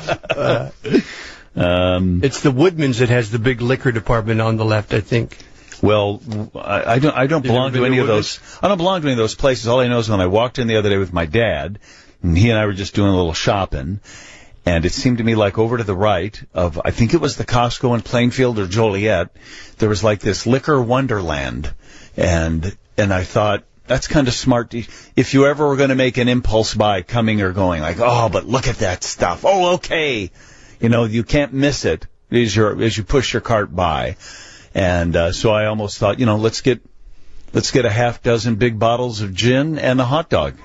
Costco. um, it's the Woodman's that has the big liquor department on the left, I think. Well, I, I don't. I don't You've belong never to been any to of those. I don't belong to any of those places. All I know is when I walked in the other day with my dad, and he and I were just doing a little shopping, and it seemed to me like over to the right of, I think it was the Costco in Plainfield or Joliet, there was like this liquor wonderland, and and I thought, that's kind of smart. If you ever were going to make an impulse buy coming or going, like, oh, but look at that stuff. Oh, okay. You know, you can't miss it as, you're, as you push your cart by. And uh, so I almost thought, you know, let's get let's get a half dozen big bottles of gin and a hot dog.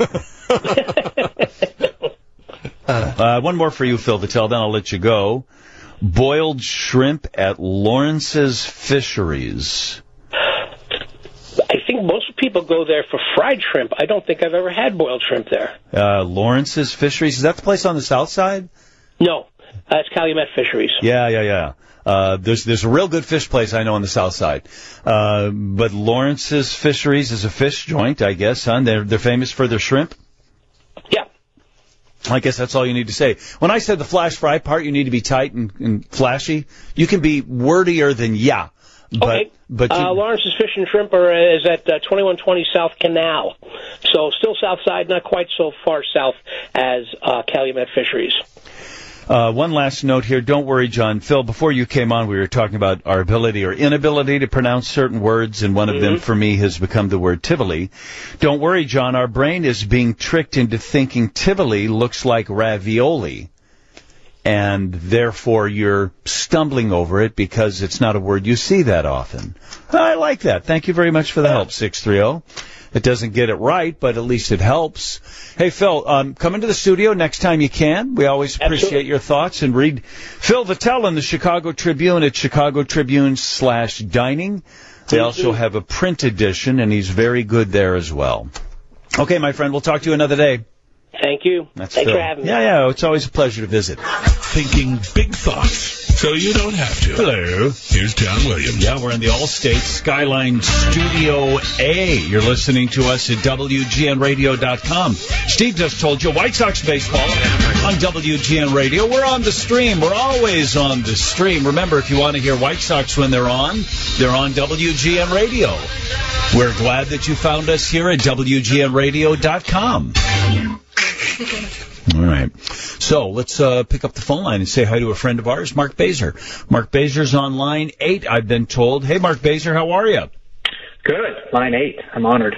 uh, one more for you, Phil Vitale, then I'll let you go. Boiled shrimp at Lawrence's Fisheries. I think most people go there for fried shrimp. I don't think I've ever had boiled shrimp there. Uh, Lawrence's Fisheries, is that the place on the south side? No, uh, it's Calumet Fisheries. Yeah, yeah, yeah. Uh, there's there's a real good fish place I know on the south side. Uh, but Lawrence's Fisheries is a fish joint, I guess, huh? They're, they're famous for their shrimp? Yeah. I guess that's all you need to say. When I said the flash fry part, you need to be tight and, and flashy. You can be wordier than yeah. But, okay. But you, uh, Lawrence's Fish and Shrimp are, is at uh, twenty-one twenty South Canal. So still south side, not quite so far south as uh, Calumet Fisheries. Uh, one last note here. Don't worry, John. Phil, before you came on, we were talking about our ability or inability to pronounce certain words, and one of mm-hmm. them for me has become the word Tivoli. Don't worry, John. Our brain is being tricked into thinking Tivoli looks like ravioli, and therefore you're stumbling over it because it's not a word you see that often. I like that. Thank you very much for the help, six three zero. It doesn't get it right, but at least it helps. Hey, Phil, um, come into the studio next time you can. We always appreciate Absolutely. your thoughts. And read Phil Vitale in the Chicago Tribune at Chicago Tribune slash dining. They also have a print edition, and he's very good there as well. Okay, my friend, we'll talk to you another day. Thank you. That's Thanks Phil. for having me. Yeah, yeah, it's always a pleasure to visit. Thinking big thoughts, so you don't have to. Hello. Here's John Williams. Yeah, we're in the Allstate Skyline Studio A. You're listening to us at W G N radio dot com. Steve just told you White Sox baseball on W G N Radio. We're on the stream. We're always on the stream. Remember, if you want to hear White Sox when they're on, they're on W G N Radio. We're glad that you found us here at W G N radio dot com. All right. So let's uh, pick up the phone line and say hi to a friend of ours, Mark Baser. Mark Baser's on line eight, I've been told. Hey, Mark Baser, how are you? Good. Line eight. I'm honored.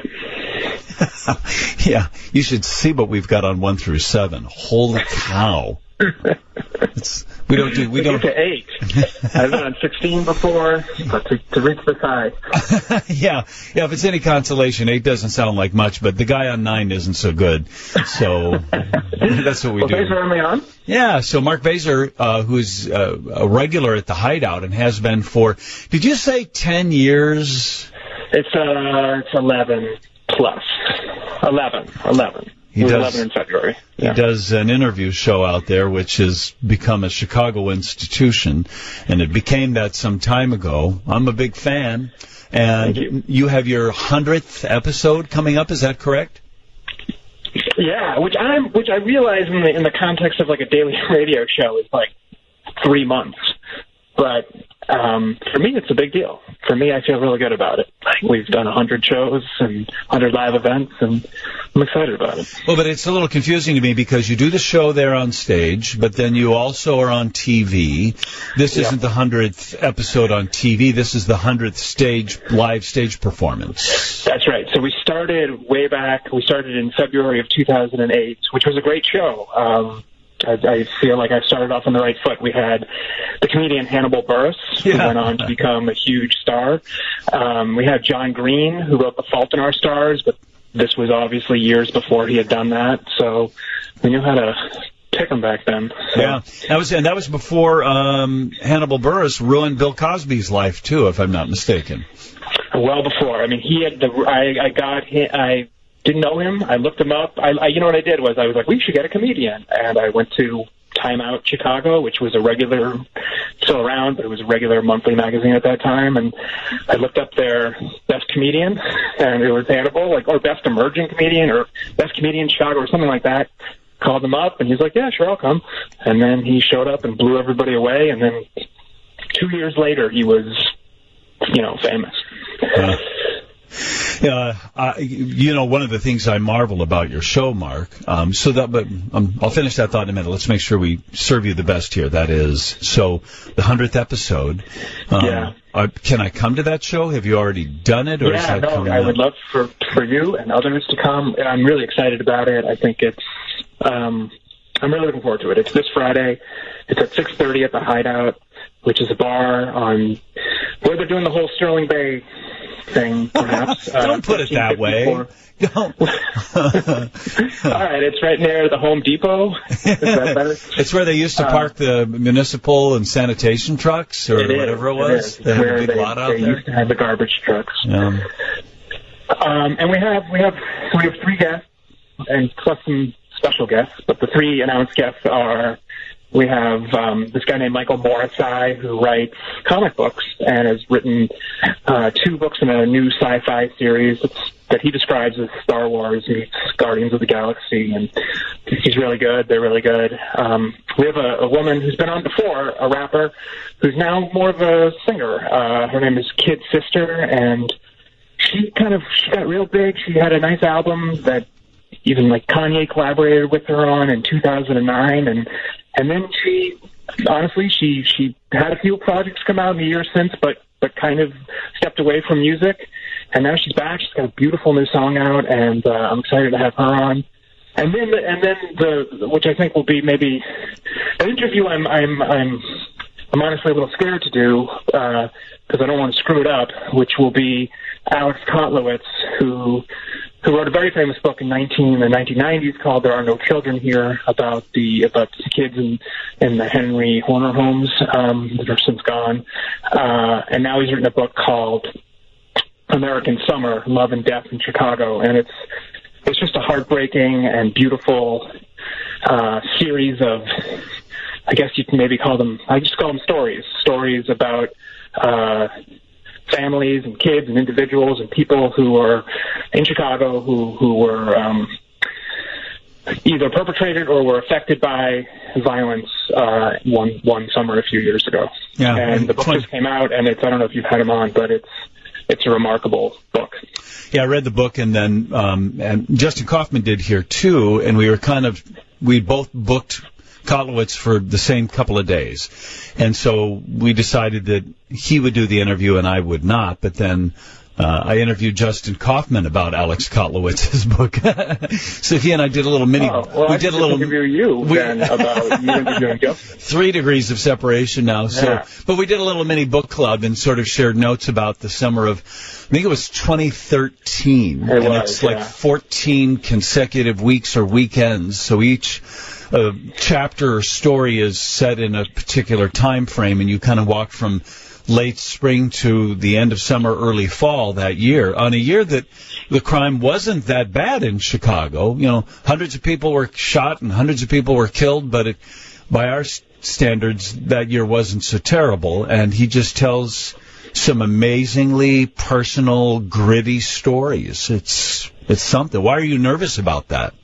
Yeah, you should see what we've got on one through seven. Holy cow. It's, we don't do, we don't. To eight. I've been on sixteen before, but to, to reach this high. yeah, yeah. If it's any consolation, eight doesn't sound like much, but the guy on nine isn't so good. So that's what we well, do. Thanks for having me on. Yeah. So Mark Baser, uh, who's uh, a regular at the Hideout and has been for, did you say ten years? It's uh, it's eleven plus. Eleven. Eleven. He it was does, eleven in February. He Yeah. does an interview show out there, which has become a Chicago institution, and it became that some time ago. I'm a big fan, and you. you have your hundredth episode coming up. Is that correct? Yeah, which I'm, which I realize in the in the context of like a daily radio show is like three months, but um, for me it's a big deal. For me, I feel really good about it. Like we've done a hundred shows and a hundred live events, and I'm excited about it. Well, but it's a little confusing to me because you do the show there on stage, but then you also are on T V. This Yeah. isn't the hundredth episode on T V. This is the hundredth stage live stage performance. That's right. So we started way back. We started in February of two thousand eight, which was a great show. Um, I, I feel like I started off on the right foot. We had the comedian Hannibal Buress, who Yeah. went on to become a huge star. Um, we had John Green, who wrote The Fault in Our Stars, but this was obviously years before he had done that. So we knew how to pick him back then. So. Yeah, that was and that was before um, Hannibal Buress ruined Bill Cosby's life too, if I'm not mistaken. Well before. I mean, he had the. I, I got. Him, I didn't know him. I looked him up. I, I. You know what I did was I was like, we should get a comedian, and I went to Time Out Chicago, which was a regular, still around, but it was a regular monthly magazine at that time, and I looked up their best comedian, and it was Hannibal, like or best emerging comedian or best comedian in Chicago or something like that. Called him up, and he's like, yeah, sure, I'll come. And then he showed up and blew everybody away, and then two years later, he was, you know, famous. Uh, uh, I, you know, one of the things I marvel about your show, Mark, um, so that, but um, I'll finish that thought in a minute. Let's make sure we serve you the best here. That is, so the hundredth episode. Um, Yeah. Uh, can I come to that show? Have you already done it? Or is Yeah, that no, coming I up? would love for, for you and others to come. I'm really excited about it. I think it's, um, I'm really looking forward to it. It's this Friday. It's at six thirty at the Hideout, which is a bar on where they're doing the whole Sterling Bay thing, perhaps. Don't uh, put it that way. Don't. All right, it's right near the Home Depot. Is that better? It's where they used to park the municipal and sanitation trucks, or It is, whatever it it was. is. They had Where a big they, lot out they there. used to have the garbage trucks. Yeah. Um, and we have we have so we have three guests and plus some special guests. But the three announced guests are we have um, this guy named Michael Morrissey who writes comic books and has written uh, two books in a new sci-fi series that's, that he describes as Star Wars meets Guardians of the Galaxy, and he's really good. They're really good. Um, we have a, a woman who's been on before, a rapper, who's now more of a singer. Uh, her name is Kid Sister, and she kind of she got real big. She had a nice album that even like Kanye collaborated with her on in two thousand nine, and and then she honestly she she had a few projects come out in the years since, but but kind of stepped away from music, and now she's back. She's got a beautiful new song out, and uh, I'm excited to have her on. And then and then the which I think will be maybe an interview. I'm I'm I'm I'm honestly a little scared to do because uh, I don't want to screw it up. Which will be Alex Kotlowitz, who who wrote a very famous book in nineteen the nineteen nineties called "There Are No Children Here," about the about the kids in in the Henry Horner homes um, that are since gone, uh, and now he's written a book called American Summer: Love and Death in Chicago, and it's it's just a heartbreaking and beautiful uh, series of, I guess you can maybe call them, I just call them stories, stories about uh, families and kids and individuals and people who are in Chicago who, who were um, either perpetrated or were affected by violence uh, one one summer a few years ago. Yeah, and the book just came out, and it's I don't know if you've had him on, but it's it's a remarkable book. Yeah, I read the book, and then um, and Justin Kaufman did here too, and we were kind of we both booked Kotlowitz for the same couple of days, and so we decided that he would do the interview and I would not. But then uh, I interviewed Justin Kaufman about Alex Kotlowitz's book, so he and I did a little mini. Oh, well, we I did a should little interview you we, then about you interviewing Justin. Three degrees of separation now. So, Yeah. but we did a little mini book club and sort of shared notes about the summer of, I think it was twenty thirteen, It and was, it's like yeah. fourteen consecutive weeks or weekends. So each uh, chapter or story is set in a particular time frame, and you kind of walk from late spring to the end of summer, early fall that year, on a year that the crime wasn't that bad in Chicago. You know, hundreds of people were shot and hundreds of people were killed, but it, by our s- standards, that year wasn't so terrible. And he just tells some amazingly personal, gritty stories. It's it's something. Why are you nervous about that?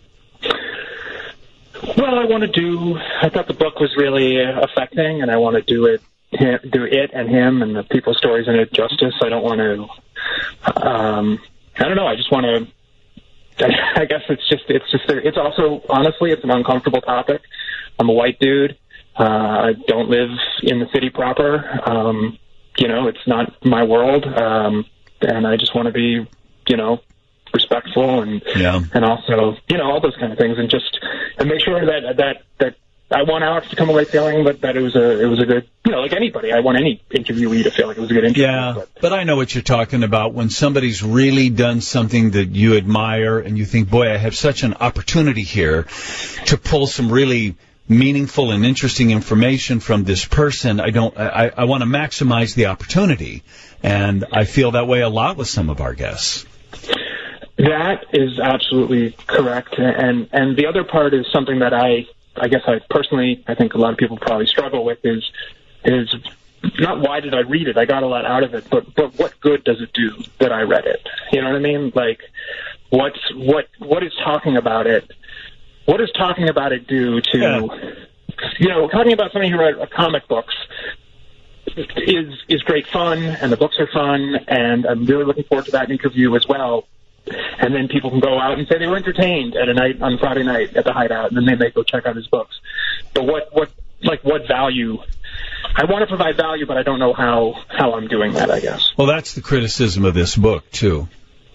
Well, I want to do. I thought the book was really uh, affecting, and I want to do it, him, do it and him and the people's stories in it justice. I don't want to. Um, I don't know. I just want to. I guess it's just. It's just. It's also honestly, it's an uncomfortable topic. I'm a white dude. Uh, I don't live in the city proper. Um, you know, it's not my world, um, and I just want to be, you know, respectful and Yeah. and also, you know, all those kind of things, and just and make sure that that that I want Alex to come away feeling that, that it was a it was a good, you know, like anybody, I want any interviewee to feel like it was a good interview. Yeah, But, but I know what you're talking about. When somebody's really done something that you admire and you think, boy, I have such an opportunity here to pull some really meaningful and interesting information from this person, I don't. I, I want to maximize the opportunity, and I feel that way a lot with some of our guests. That is absolutely correct, and and the other part is something that I I guess I personally I think a lot of people probably struggle with is is not why did I read it? I got a lot out of it, but but what good does it do that I read it? You know what I mean? Like what's what what is talking about it? What does talking about it do to Yeah. you know talking about somebody who wrote comic books? is is great fun, and the books are fun, and I'm really looking forward to that interview as well. And then people can go out and say they were entertained at a night on Friday night at the Hideout, and then they may go check out his books. But what, what, like, what value? I want to provide value, but I don't know how, how I'm doing that, I guess. Well, that's the criticism of this book, too.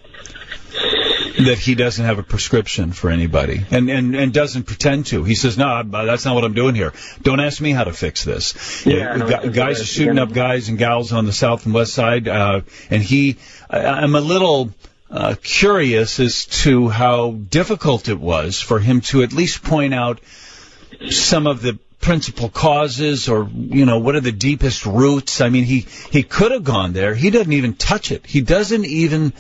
That he doesn't have a prescription for anybody, and, and, and doesn't pretend to. He says, no, that's not what I'm doing here. Don't ask me how to fix this. Yeah, uh, no, guys are shooting up guys and gals on the south and west side, uh, and he, I, I'm a little uh, curious as to how difficult it was for him to at least point out some of the principal causes, or, you know, what are the deepest roots. I mean, he, he could have gone there. He doesn't even touch it. He doesn't even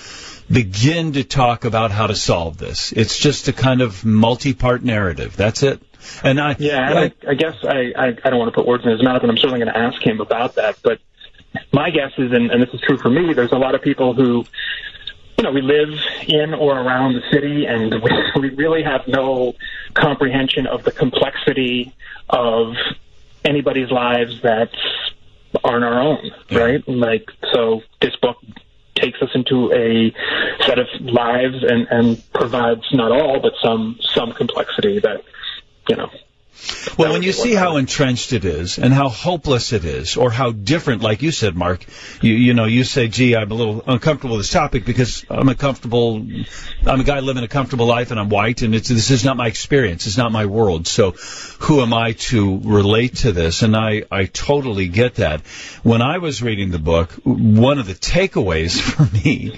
begin to talk about how to solve this. It's just a kind of multi-part narrative. That's it. And I, yeah, and I, I guess I, I, I don't want to put words in his mouth, and I'm certainly going to ask him about that. But my guess is, and, and this is true for me, there's a lot of people who, you know, we live in or around the city, and we, we really have no comprehension of the complexity of anybody's lives that aren't our own, right? Like, so this book takes us into a set of lives and, and provides not all, but some some complexity that, you know. Well, when you see how entrenched it is and how hopeless it is, or how different, like you said, Mark, you you know, you say, gee, I'm a little uncomfortable with this topic because I'm a comfortable, I'm a guy living a comfortable life and I'm white, and it's, this is not my experience. It's not my world. So who am I to relate to this? And I, I totally get that. When I was reading the book, one of the takeaways for me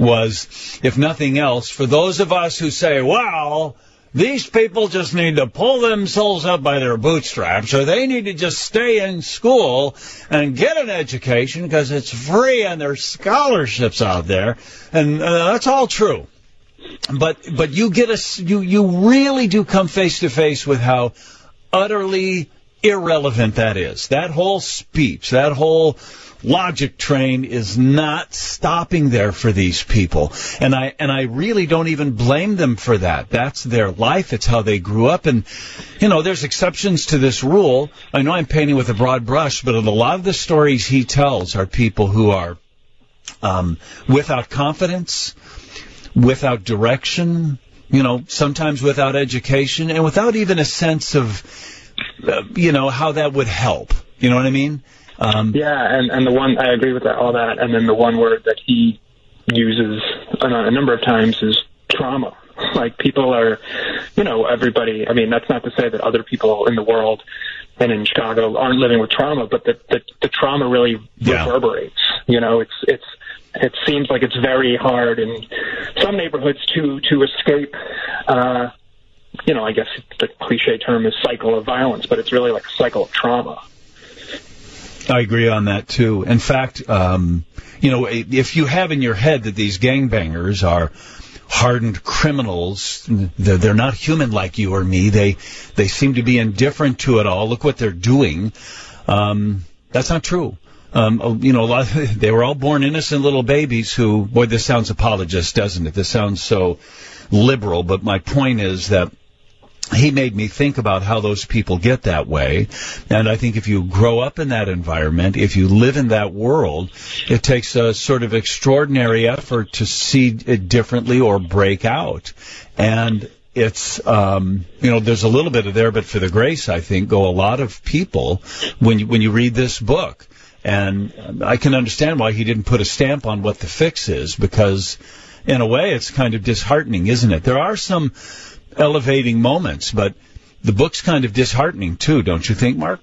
was, if nothing else, for those of us who say, well, these people just need to pull themselves up by their bootstraps, or they need to just stay in school and get an education because it's free and there's scholarships out there. And uh, that's all true. But but you get a, you, you really do come face to face with how utterly irrelevant that is. That whole speech, that whole logic train is not stopping there for these people. And I and I really don't even blame them for that. That's their life. It's how they grew up. And, you know, there's exceptions to this rule. I know I'm painting with a broad brush, but a lot of the stories he tells are people who are um, without confidence, without direction, you know, sometimes without education, and without even a sense of, uh, you know, how that would help. You know what I mean? Um, yeah, and, and the one, I agree with that, all that, and then the one word that he uses a, a number of times is trauma. Like, people are, you know, everybody, I mean, that's not to say that other people in the world and in Chicago aren't living with trauma, but the, the, the trauma really yeah. reverberates. You know, it's, it's, it seems like it's very hard in some neighborhoods to, to escape, uh, you know, I guess the cliche term is cycle of violence, but it's really like a cycle of trauma. I agree on that, too. In fact, um, you know, if you have in your head that these gangbangers are hardened criminals, they're, they're not human like you or me, they they seem to be indifferent to it all, look what they're doing, um, that's not true. Um, you know, a lot of, they were all born innocent little babies who, boy, this sounds apologist, doesn't it? This sounds so liberal, but my point is that he made me think about how those people get that way. And I think if you grow up in that environment, if you live in that world, it takes a sort of extraordinary effort to see it differently or break out. And it's, um, you know, there's a little bit of there, but for the grace, I think, go a lot of people when you, when you read this book. And I can understand why he didn't put a stamp on what the fix is, because in a way it's kind of disheartening, isn't it? There are some elevating moments, but the book's kind of disheartening too, don't you think, Mark?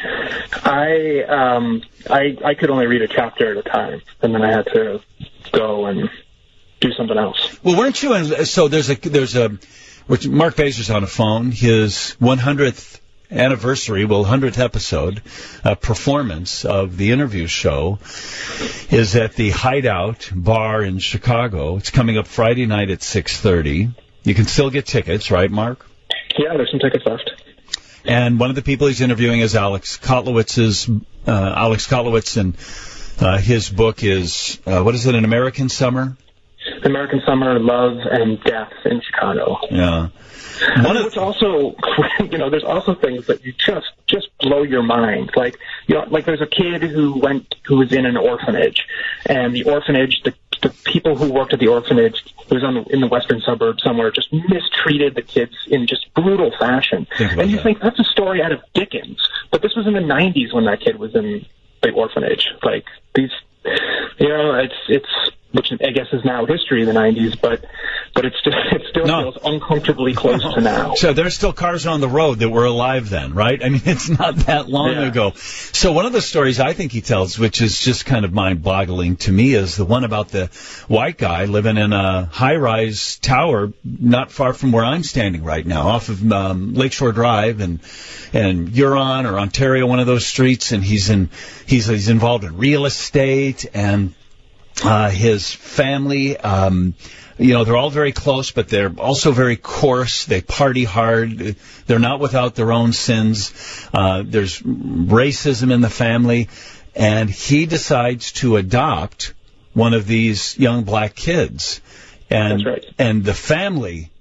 I um I I could only read a chapter at a time, and then I had to go and do something else. Well, weren't you in, so there's a there's a which Mark Baser's on a phone, his one hundredth anniversary, well, one hundredth episode uh, performance of the interview show is at the Hideout Bar in Chicago. It's coming up Friday night at six thirty. You can still get tickets, right, Mark? Yeah, there's some tickets left. And one of the people he's interviewing is Alex Kotlowitz's, uh, Alex Kotlowitz, and uh, his book is, uh, what is it, An American Summer? American Summer, Love, and Death in Chicago. Yeah. One of, which also, you know, there's also things that you just just blow your mind. Like, you know, like there's a kid who went who was in an orphanage, and the orphanage, the the people who worked at the orphanage, it was on the, in the western suburbs somewhere, just mistreated the kids in just brutal fashion. And you that. think that's a story out of Dickens, but this was in the nineties when that kid was in the orphanage. Like these, you know, it's it's. which I guess is now history in the nineties, but but it's still, it still no. feels uncomfortably close to now. So there's still cars on the road that were alive then, right? I mean, it's not that long Yeah. ago. So one of the stories I think he tells, which is just kind of mind-boggling to me, is the one about the white guy living in a high-rise tower not far from where I'm standing right now, off of um, Lakeshore Drive and and Huron or Ontario, one of those streets, and he's in he's he's involved in real estate and. Uh, his family, um, you know, they're all very close, but they're also very coarse. They party hard. They're not without their own sins. Uh, there's racism in the family. And he decides to adopt one of these young black kids. And, That's right. And the family,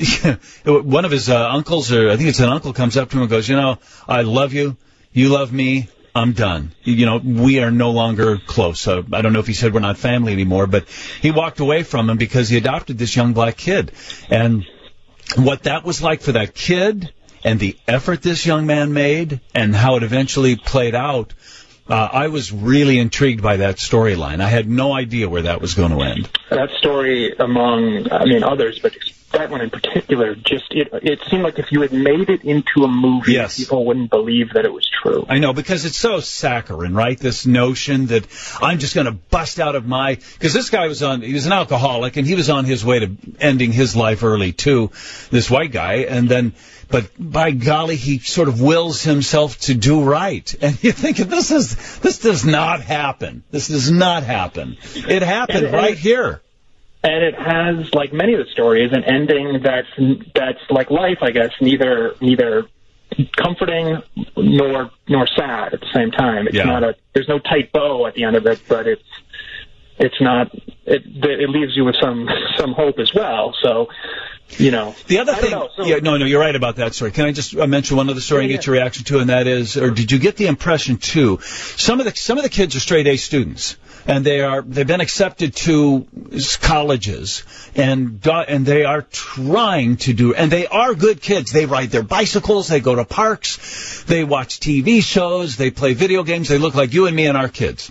one of his uh, uncles, or I think it's an uncle, comes up to him and goes, you know, I love you. You love me. I'm done. You know, we are no longer close. Uh, I don't know if he said we're not family anymore, but he walked away from him because he adopted this young black kid. And what that was like for that kid and the effort this young man made and how it eventually played out, uh, I was really intrigued by that storyline. I had no idea where that was going to end. That story, among, I mean, others, but that one in particular, just it it seemed like if you had made it into a movie, yes. people wouldn't believe that it was true. I know, because it's so saccharine, right? This notion that I'm just going to bust out of my... Because this guy was on... He was an alcoholic, and he was on his way to ending his life early, too, this white guy. And then... But by golly, he sort of wills himself to do right. And you think, this is this does not happen. This does not happen. It happened and, right and, here. And it has, like many of the stories, an ending that's that's like life, I guess, neither neither comforting nor nor sad at the same time. It's Yeah. not a there's no tight bow at the end of it, but it's it's not it it leaves you with some some hope as well. So. You know, the other I thing, don't know, so, yeah, no, no, you're right about that story. Can I just uh, mention one other story and yeah, get your reaction to, and that is, or did you get the impression too? Some of the some of the kids are straight A students, and they are they've been accepted to colleges, and got, and they are trying to do, and they are good kids. They ride their bicycles, they go to parks, they watch T V shows, they play video games. They look like you and me and our kids,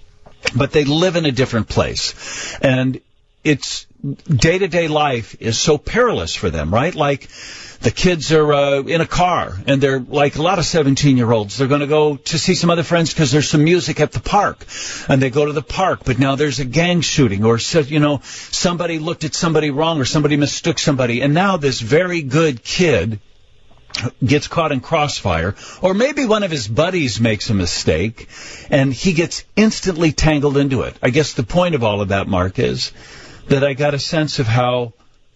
but they live in a different place, and it's. Day-to-day life is so perilous for them, right? Like the kids are uh, in a car, and they're like a lot of seventeen-year-olds. They're going to go to see some other friends because there's some music at the park, and they go to the park. But now there's a gang shooting, or you know, somebody looked at somebody wrong, or somebody mistook somebody, and now this very good kid gets caught in crossfire, or maybe one of his buddies makes a mistake, and he gets instantly tangled into it. I guess the point of all of that, Mark, is that I got a sense of how,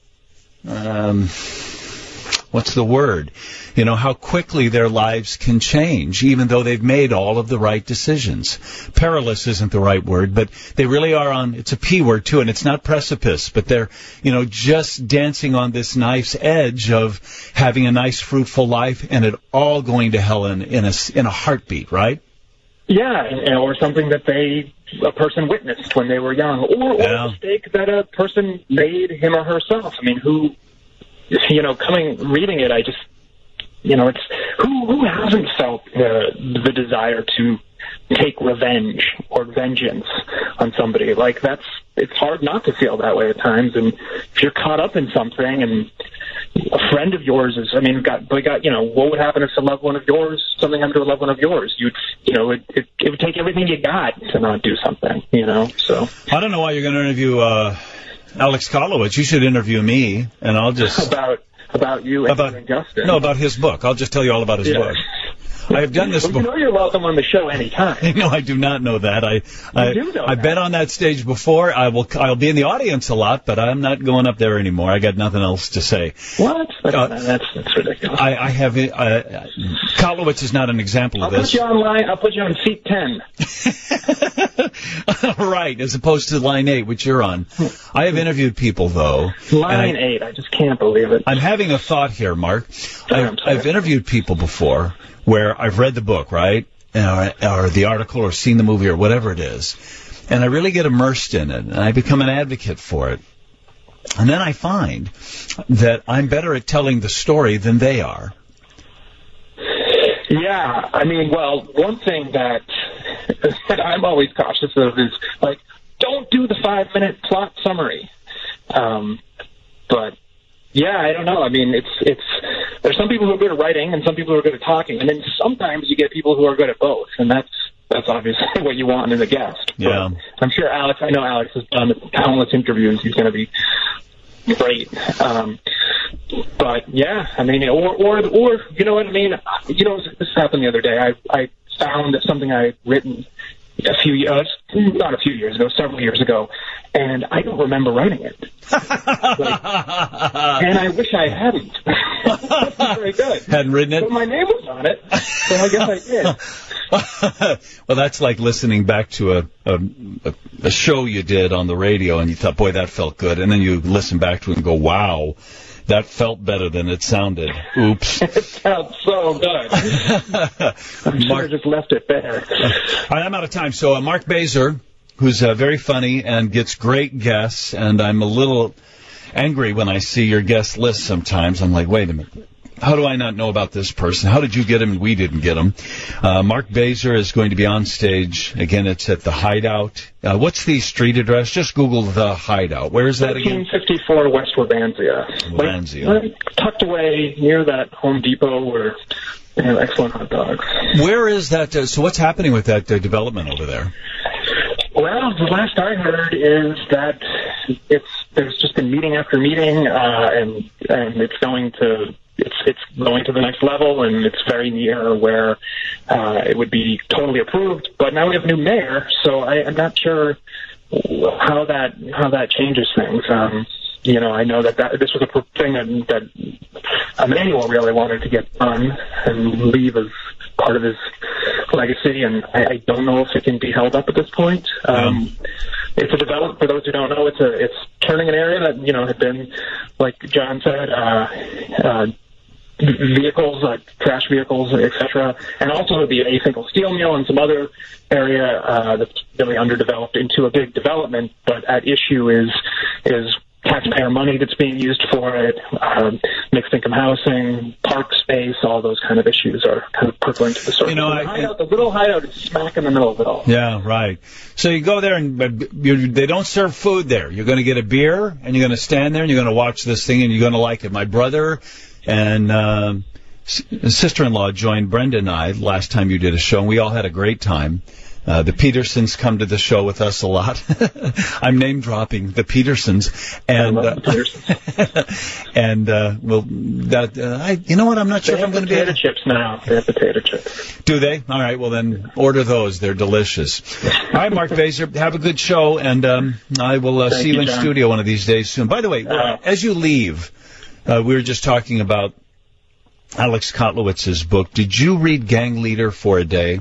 um, what's the word? You know, how quickly their lives can change, even though they've made all of the right decisions. Perilous isn't the right word, but they really are on, it's a P word too, and it's not precipice, but they're, you know, just dancing on this knife's edge of having a nice, fruitful life, and it all going to hell in, in, a, in a heartbeat, right? Yeah, and, or something that they, a person witnessed when they were young, or, or Yeah. a mistake that a person made him or herself. I mean, who, you know, coming, reading it, I just, you know, it's, who, who hasn't felt the, the desire to take revenge or vengeance on somebody? Like, that's, it's hard not to feel that way at times, and if you're caught up in something, and a friend of yours is, I mean, got, they got, you know, what would happen if a loved one of yours, something happened to a loved one of yours? You'd, you know, it, it, it would take everything you got to not do something, you know, so. I don't know why you're going to interview uh, Alex Kolowitz. You should interview me, and I'll just... About, about you and about Justin. No, about his book. I'll just tell you all about his Yeah. book. I have done this Well, you before. know you're welcome on the show anytime. No, I do not know that. I, I, do know I've that. been on that stage before. I will, I'll be in the audience a lot, but I'm not going up there anymore. I got nothing else to say. What? That's, Uh, that's, that's ridiculous. I, I have, uh, Kotlowitz is not an example I'll of put this. you on line. I'll put you on seat ten. Right, as opposed to line eight, which you're on. I have interviewed people, though. Line and I- eight. I just can't believe it. I'm having a thought here, Mark. Oh, I've, I'm sorry. I've interviewed people before where I've read the book, right, or, or the article, or seen the movie, or whatever it is, and I really get immersed in it, and I become an advocate for it. And then I find that I'm better at telling the story than they are. Yeah, I mean, well, one thing that, that I'm always cautious of is, like, don't do the five-minute plot summary. Um, but, yeah, I don't know. I mean, it's it's there's some people who are good at writing and some people who are good at talking, and then sometimes you get people who are good at both, and that's that's obviously what you want in a guest. Yeah. But I'm sure Alex, I know Alex has done countless interviews. He's going to be great. Um, but yeah, I mean, or, or, or, you know what I mean? You know, this happened the other day. I, I found something I had written a few years, not a few years ago, several years ago, and I don't remember writing it. Like, and I wish I hadn't. It was very good. Hadn't written it? But my name was on it, so I guess I did. Well, that's like listening back to a, a a show you did on the radio, and you thought, boy, that felt good. And then you listen back to it and go, wow, that felt better than it sounded. Oops. It sounds so good. I should Mark- have just left it there. All right, I'm out of time. So uh, Mark Baser, who's uh, very funny and gets great guests, and I'm a little angry when I see your guest list sometimes. I'm like, wait a minute. How do I not know about this person? How did you get him and we didn't get him? Uh, Mark Baser is going to be on stage. Again, it's at the Hideout. Uh, what's the street address? Just Google the Hideout. Where is that again? thirteen fifty-four West Wabansia. Wabansia. Like, right tucked away near that Home Depot where they have excellent hot dogs. Where is that? Uh, so what's happening with that uh, development over there? Well, the last I heard is that it's there's just been meeting after meeting, uh, and and it's going to it's it's going to the next level, and it's very near where uh, it would be totally approved. But now we have a new mayor, so I, I'm not sure how that how that changes things. Um, you know, I know that, that this was a thing that, that Emmanuel really wanted to get done and leave as part of his legacy, and I, I don't know if it can be held up at this point. Um, it's a develop. For those who don't know, it's a it's turning an area that you know had been, like John said, uh, uh, vehicles, like trash vehicles, et cetera, and also the A Finkel steel mill and some other area uh, that's really underdeveloped into a big development. But at issue is is taxpayer money that's being used for it, um, mixed income housing, park space, all those kind of issues are kind of percolating to the surface. You know, the, I- hideout, the little hideout is smack in the middle of it all. Yeah, right. So you go there and uh, you, they don't serve food there. You're going to get a beer and you're going to stand there and you're going to watch this thing and you're going to like it. My brother and uh, s- sister-in-law joined Brenda and I last time you did a show, and we all had a great time. Uh, the Petersons come to the show with us a lot. I'm name dropping the Petersons, and I love uh, the Petersons. and uh, well, that uh, I, you know what? I'm not sure They if I'm have going to be potato able. chips now. They have potato chips. Do they? All right. Well, then order those. They're delicious. All right, Mark Baser, have a good show, and um, I will uh, Thank see you you, in John. studio one of these days soon. By the way, Uh, as you leave, uh, we were just talking about Alex Kotlowitz's book. Did you read Gang Leader for a Day?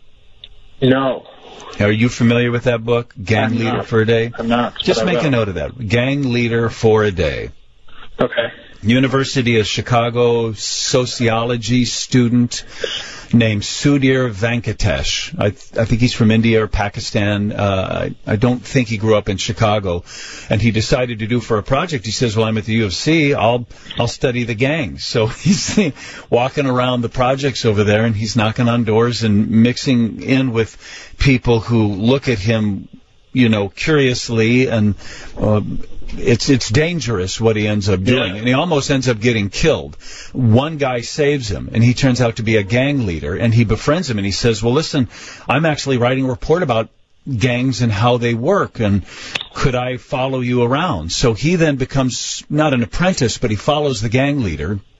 No, Are you familiar with that book, Gang I'm Leader not. for a Day? I'm not. Just but I make a will. note of that. Gang Leader for a Day. Okay. University of Chicago sociology student named Sudhir Venkatesh. I, th- I think he's from India or Pakistan. Uh, I, I don't think he grew up in Chicago. And he decided to do for a project. He says, well, I'm at the U of C. I'll, I'll study the gangs. So he's walking around the projects over there and he's knocking on doors and mixing in with people who look at him, you know, curiously, and uh, it's it's dangerous what he ends up doing, Yeah. and he almost ends up getting killed. One guy saves him, and he turns out to be a gang leader, and he befriends him, and he says, well, listen, I'm actually writing a report about gangs and how they work, and could I follow you around? So he then becomes not an apprentice, but he follows the gang leader.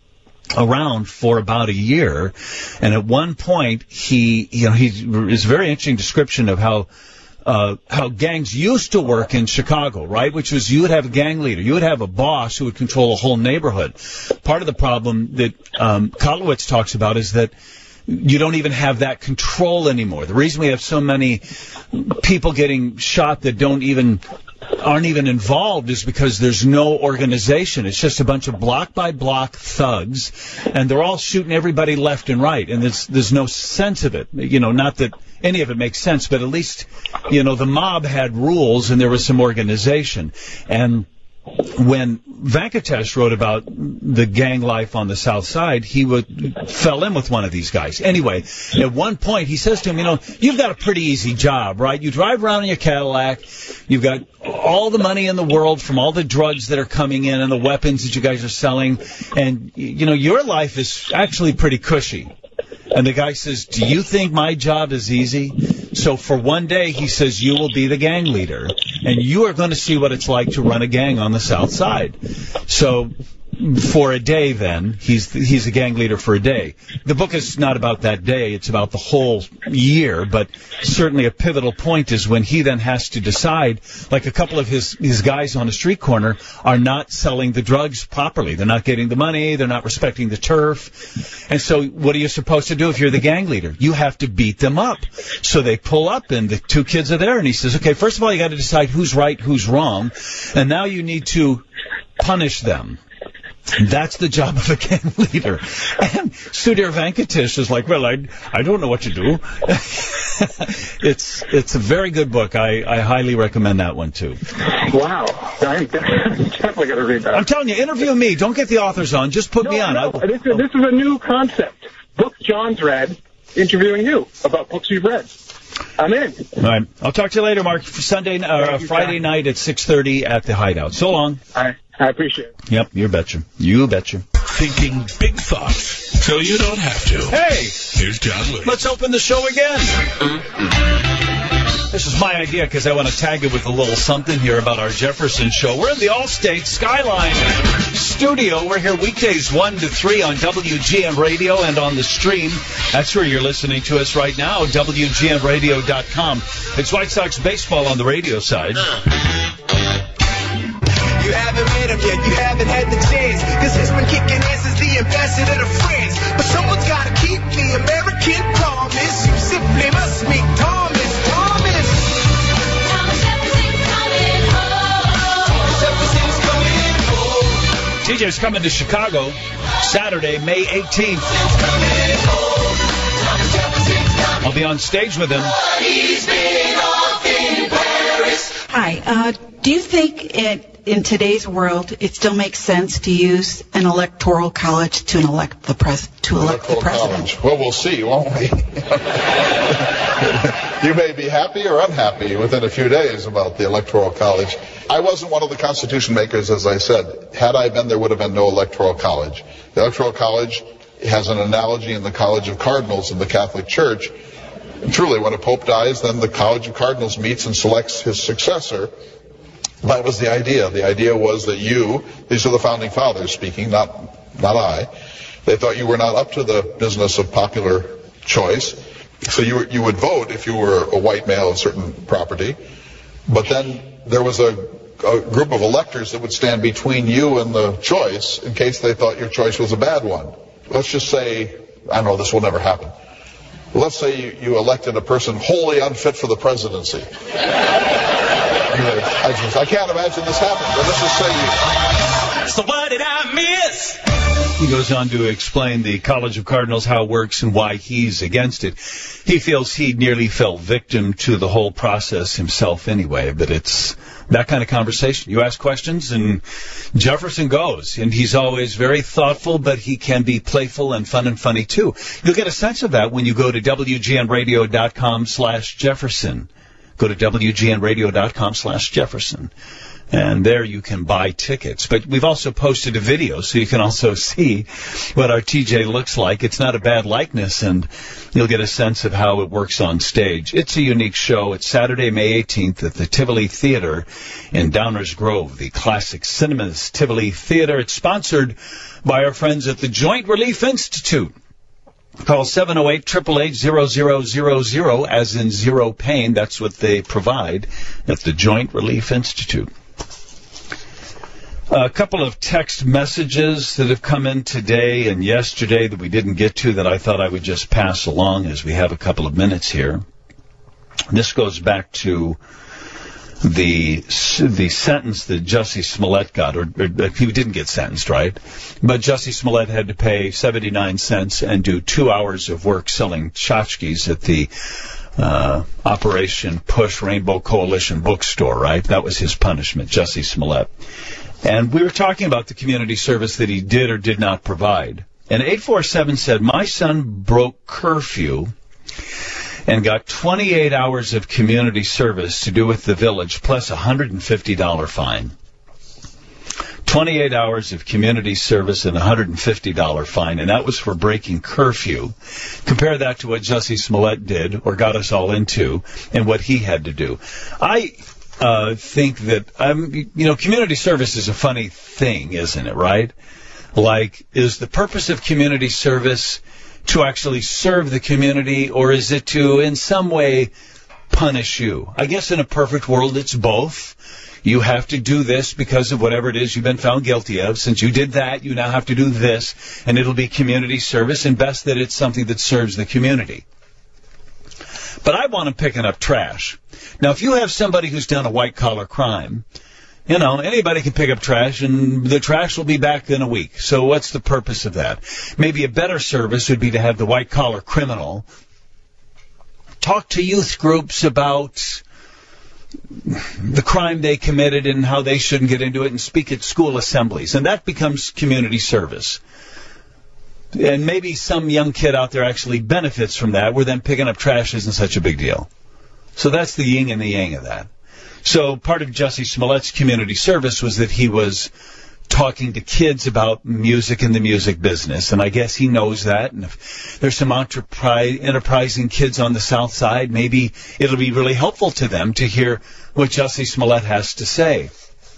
around for about a year, and at one point he, you know, he is a very interesting description of how uh, how gangs used to work in Chicago, right? Which was you would have a gang leader, you would have a boss who would control a whole neighborhood. Part of the problem that um, Kotlowitz talks about is that you don't even have that control anymore. The reason we have so many people getting shot that don't even aren't even involved is because there's no organization. It's just a bunch of block by block thugs, and they're all shooting everybody left and right, and there's there's no sense of it. You know, not that any of it makes sense, but at least, you know, the mob had rules and there was some organization. And when Venkatesh wrote about the gang life on the South Side, he would, fell in with one of these guys. Anyway, at one point, he says to him, you know, you've got a pretty easy job, right? You drive around in your Cadillac. You've got all the money in the world from all the drugs that are coming in and the weapons that you guys are selling. And, you know, your life is actually pretty cushy. And the guy says, do you think my job is easy? So for one day, he says, you will be the gang leader, and you are going to see what it's like to run a gang on the South Side. So for a day, then, he's he's a gang leader for a day. The book is not about that day. It's about the whole year, but certainly a pivotal point is when he then has to decide, like a couple of his, his guys on a street corner are not selling the drugs properly. They're not getting the money. They're not respecting the turf. And so what are you supposed to do if you're the gang leader? You have to beat them up. So they pull up, and the two kids are there, and he says, okay, first of all, you got to decide who's right, who's wrong, and now you need to punish them. That's the job of a gang leader. And Sudhir Venkatesh is like, well, I, I don't know what to do. it's it's a very good book. I, I highly recommend that one, too. Wow. I'm definitely going to read that. I'm telling you, interview me. Don't get the authors on. Just put no, me on. No. I, this, is, this is a new concept. Books John's read, interviewing you about books you've read. I'm in. All right. I'll talk to you later, Mark. Sunday, uh, Friday night at six thirty at the Hideout. So long. All right. I appreciate it. Yep, you betcha. You betcha. Thinking big thoughts, so you don't have to. Hey! Here's John Lewis. Let's open the show again. This is my idea because I want to tag it with a little something here about our Jefferson show. We're in the Allstate Skyline studio. We're here weekdays one to three on W G N Radio and on the stream. That's where you're listening to us right now, W G N radio dot com. It's White Sox baseball on the radio side. You haven't met him yet, you haven't had the chance, cause he's been kicking ass as the ambassador to France. But someone's gotta keep the American promise. You simply must meet Thomas, Thomas. Thomas Jefferson's coming home. Thomas Jefferson's coming home. T J's coming to Chicago Saturday, May eighteenth. I'll be on stage with him. He's been off in Paris. Hi, uh, do you think it in today's world, it still makes sense to use an electoral college to elect the pres to elect electoral the president? College. Well, we'll see, won't we? You may be happy or unhappy within a few days about the electoral college. I wasn't one of the constitution makers, as I said. Had I been, there would have been no electoral college. The electoral college has an analogy in the College of Cardinals in the Catholic Church. Truly, when a pope dies, then the College of Cardinals meets and selects his successor. That was the idea. The idea was that you, these are the founding fathers speaking, not not I, they thought you were not up to the business of popular choice. So you you would vote if you were a white male of certain property. But then there was a, a group of electors that would stand between you and the choice in case they thought your choice was a bad one. Let's just say, I know this will never happen. Let's say you, you elected a person wholly unfit for the presidency. I, just, I can't imagine this happening, but let's just say you... So what did I miss? He goes on to explain the College of Cardinals, how it works, and why he's against it. He feels he nearly fell victim to the whole process himself anyway, but it's that kind of conversation. You ask questions, and Jefferson goes, and he's always very thoughtful, but he can be playful and fun and funny, too. You'll get a sense of that when you go to W G N radio dot com slash Jefferson. Go to W G N radio dot com slash Jefferson. And there you can buy tickets. But we've also posted a video, so you can also see what our T J looks like. It's not a bad likeness, and you'll get a sense of how it works on stage. It's a unique show. It's Saturday, May eighteenth at the Tivoli Theater in Downers Grove, the Classic Cinemas Tivoli Theater. It's sponsored by our friends at the Joint Relief Institute. Call seven oh eight, eight eight eight, zero zero zero zero, as in zero pain. That's what they provide at the Joint Relief Institute. A couple of text messages that have come in today and yesterday that we didn't get to that I thought I would just pass along as we have a couple of minutes here. This goes back to the the sentence that Jussie Smollett got, or, or he didn't get sentenced, right? But Jussie Smollett had to pay seventy-nine cents and do two hours of work selling tchotchkes at the uh, Operation Push Rainbow Coalition bookstore, right? That was his punishment, Jussie Smollett. And we were talking about the community service that he did or did not provide. And eight four seven said, my son broke curfew and got twenty-eight hours of community service to do with the village, plus a one hundred fifty dollars fine. twenty-eight hours of community service and a one hundred fifty dollars fine, and that was for breaking curfew. Compare that to what Jussie Smollett did, or got us all into, and what he had to do. I uh, think that, um, you know, community service is a funny thing, isn't it, right? Like, is the purpose of community service to actually serve the community, or is it to, in some way, punish you? I guess in a perfect world, it's both. You have to do this because of whatever it is you've been found guilty of. Since you did that, you now have to do this, and it'll be community service, and best that it's something that serves the community. But I want them picking up trash. Now, if you have somebody who's done a white-collar crime, you know, anybody can pick up trash, and the trash will be back in a week. So what's the purpose of that? Maybe a better service would be to have the white-collar criminal talk to youth groups about the crime they committed and how they shouldn't get into it, and speak at school assemblies. And that becomes community service. And maybe some young kid out there actually benefits from that, where then picking up trash isn't such a big deal. So that's the yin and the yang of that. So part of Jussie Smollett's community service was that he was talking to kids about music and the music business, and I guess he knows that. And if there's some enterprise, enterprising kids on the South Side, maybe it'll be really helpful to them to hear what Jussie Smollett has to say.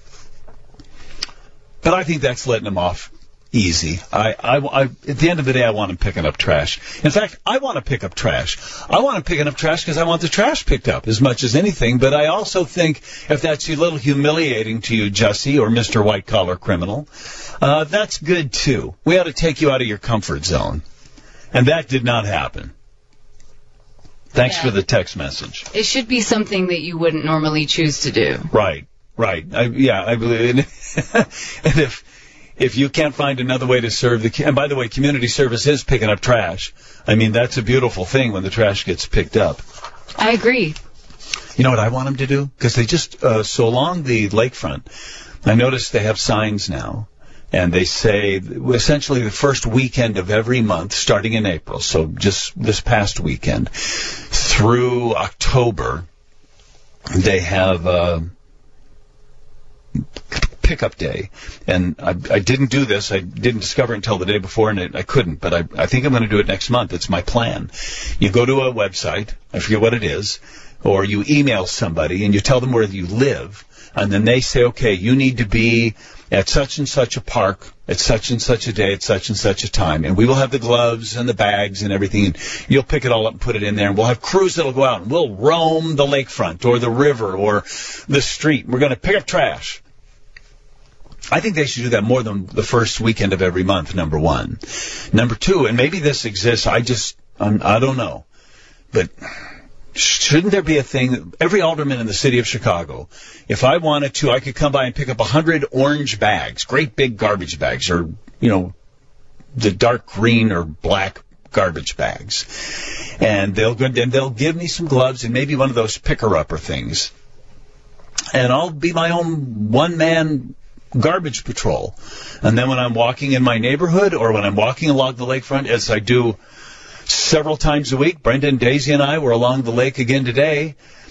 But I think that's letting him off easy. I, I, I, at the end of the day, I want him picking up trash. In fact, I want to pick up trash. I want him picking up trash because I want the trash picked up as much as anything. But I also think if that's a little humiliating to you, Jussie, or Mister White-Collar Criminal, uh, that's good, too. We ought to take you out of your comfort zone. And that did not happen. Thanks yeah. for the text message. It should be something that you wouldn't normally choose to do. Right, right. I, yeah, I believe it. And if... If you can't find another way to serve the... And by the way, community service is picking up trash. I mean, that's a beautiful thing when the trash gets picked up. I agree. You know what I want them to do? Because they just... Uh, so along the lakefront, I noticed they have signs now. And they say, essentially, the first weekend of every month, starting in April, so just this past weekend, through October, they have... Uh, pickup day, and I, I didn't do this. I didn't discover it until the day before, and it, I couldn't, but I, I think I'm going to do it next month. It's my plan. You go to a website, I forget what it is, or you email somebody, and you tell them where you live, and then they say, okay, you need to be at such and such a park, at such and such a day, at such and such a time, and we will have the gloves and the bags and everything, and you'll pick it all up and put it in there, and we'll have crews that'll go out, and we'll roam the lakefront, or the river, or the street. We're going to pick up trash. I think they should do that more than the first weekend of every month, number one. Number two, and maybe this exists, I just, um, I don't know, but shouldn't there be a thing that every alderman in the city of Chicago, if I wanted to, I could come by and pick up a hundred orange bags, great big garbage bags, or, you know, the dark green or black garbage bags. And they'll go, and they'll give me some gloves and maybe one of those picker-upper things. And I'll be my own one-man garbage patrol. And then when I'm walking in my neighborhood or when I'm walking along the lakefront, as I do several times a week, Brenda and Daisy and I were along the lake again today,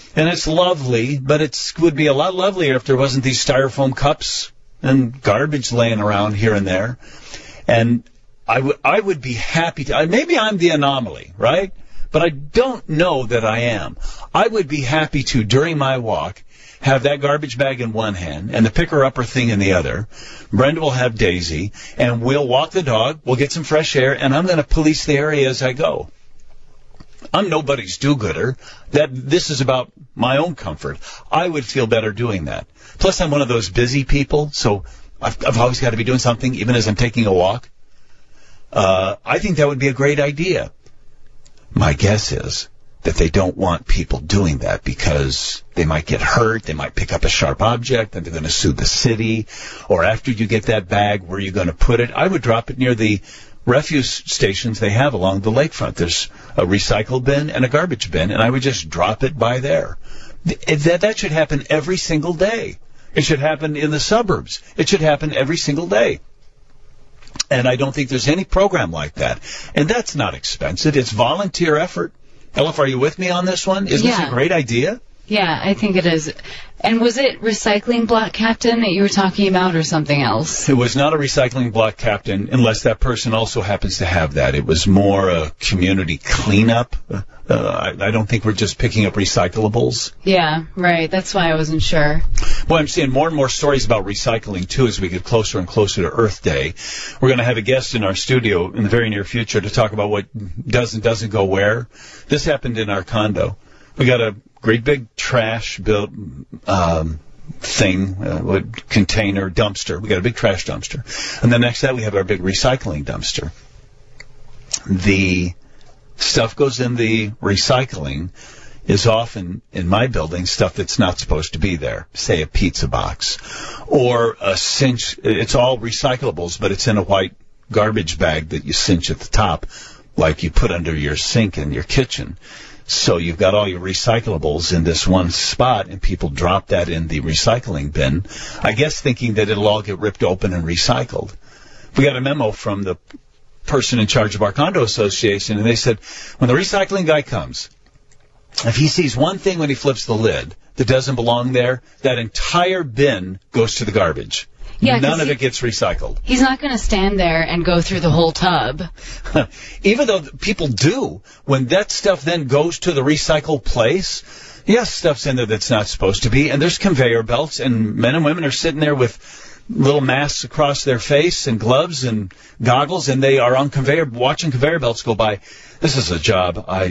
And it's lovely, but it would be a lot lovelier if there wasn't these styrofoam cups and garbage laying around here and there. And I would I would be happy to, maybe I'm the anomaly, right? But I don't know that I am. I would be happy to, during my walk, have that garbage bag in one hand and the picker-upper thing in the other. Brenda will have Daisy, and we'll walk the dog, we'll get some fresh air, and I'm going to police the area as I go. I'm nobody's do-gooder. That this is about my own comfort. I would feel better doing that. Plus, I'm one of those busy people, so I've, I've always got to be doing something, even as I'm taking a walk. Uh, I think that would be a great idea. My guess is that they don't want people doing that because they might get hurt, they might pick up a sharp object, and they're going to sue the city. Or after you get that bag, where are you going to put it? I would drop it near the refuse stations they have along the lakefront. There's a recycle bin and a garbage bin, and I would just drop it by there. That, that should happen every single day. It should happen in the suburbs. It should happen every single day. And I don't think there's any program like that. And that's not expensive. It's volunteer effort. Elif, are you with me on this one? Isn't Yeah. this a great idea? Yeah, I think it is. And was it Recycling Block Captain that you were talking about or something else? It was not a recycling block captain, unless that person also happens to have that. It was more a community cleanup. Uh, I, I don't think we're just picking up recyclables. Yeah, right. That's why I wasn't sure. Boy, I'm seeing more and more stories about recycling, too, as we get closer and closer to Earth Day. We're going to have a guest in our studio in the very near future to talk about what does and doesn't go where. This happened in our condo. We got a great big trash built um, thing, uh, what, container, dumpster. We got a big trash dumpster. And then next to that, we have our big recycling dumpster. The stuff goes in the recycling is often, in my building, stuff that's not supposed to be there. Say a pizza box. Or a cinch. It's all recyclables, but it's in a white garbage bag that you cinch at the top, like you put under your sink in your kitchen. So you've got all your recyclables in this one spot, and people drop that in the recycling bin, I guess thinking that it'll all get ripped open and recycled. We got a memo from the person in charge of our condo association, and they said, when the recycling guy comes, if he sees one thing when he flips the lid that doesn't belong there, that entire bin goes to the garbage. Yeah, None of he, it gets recycled. He's not going to stand there and go through the whole tub. Even though people do, when that stuff then goes to the recycle place, yes, stuff's in there that's not supposed to be, and there's conveyor belts, and men and women are sitting there with little masks across their face and gloves and goggles, and they are on conveyor, watching conveyor belts go by. This is a job. I,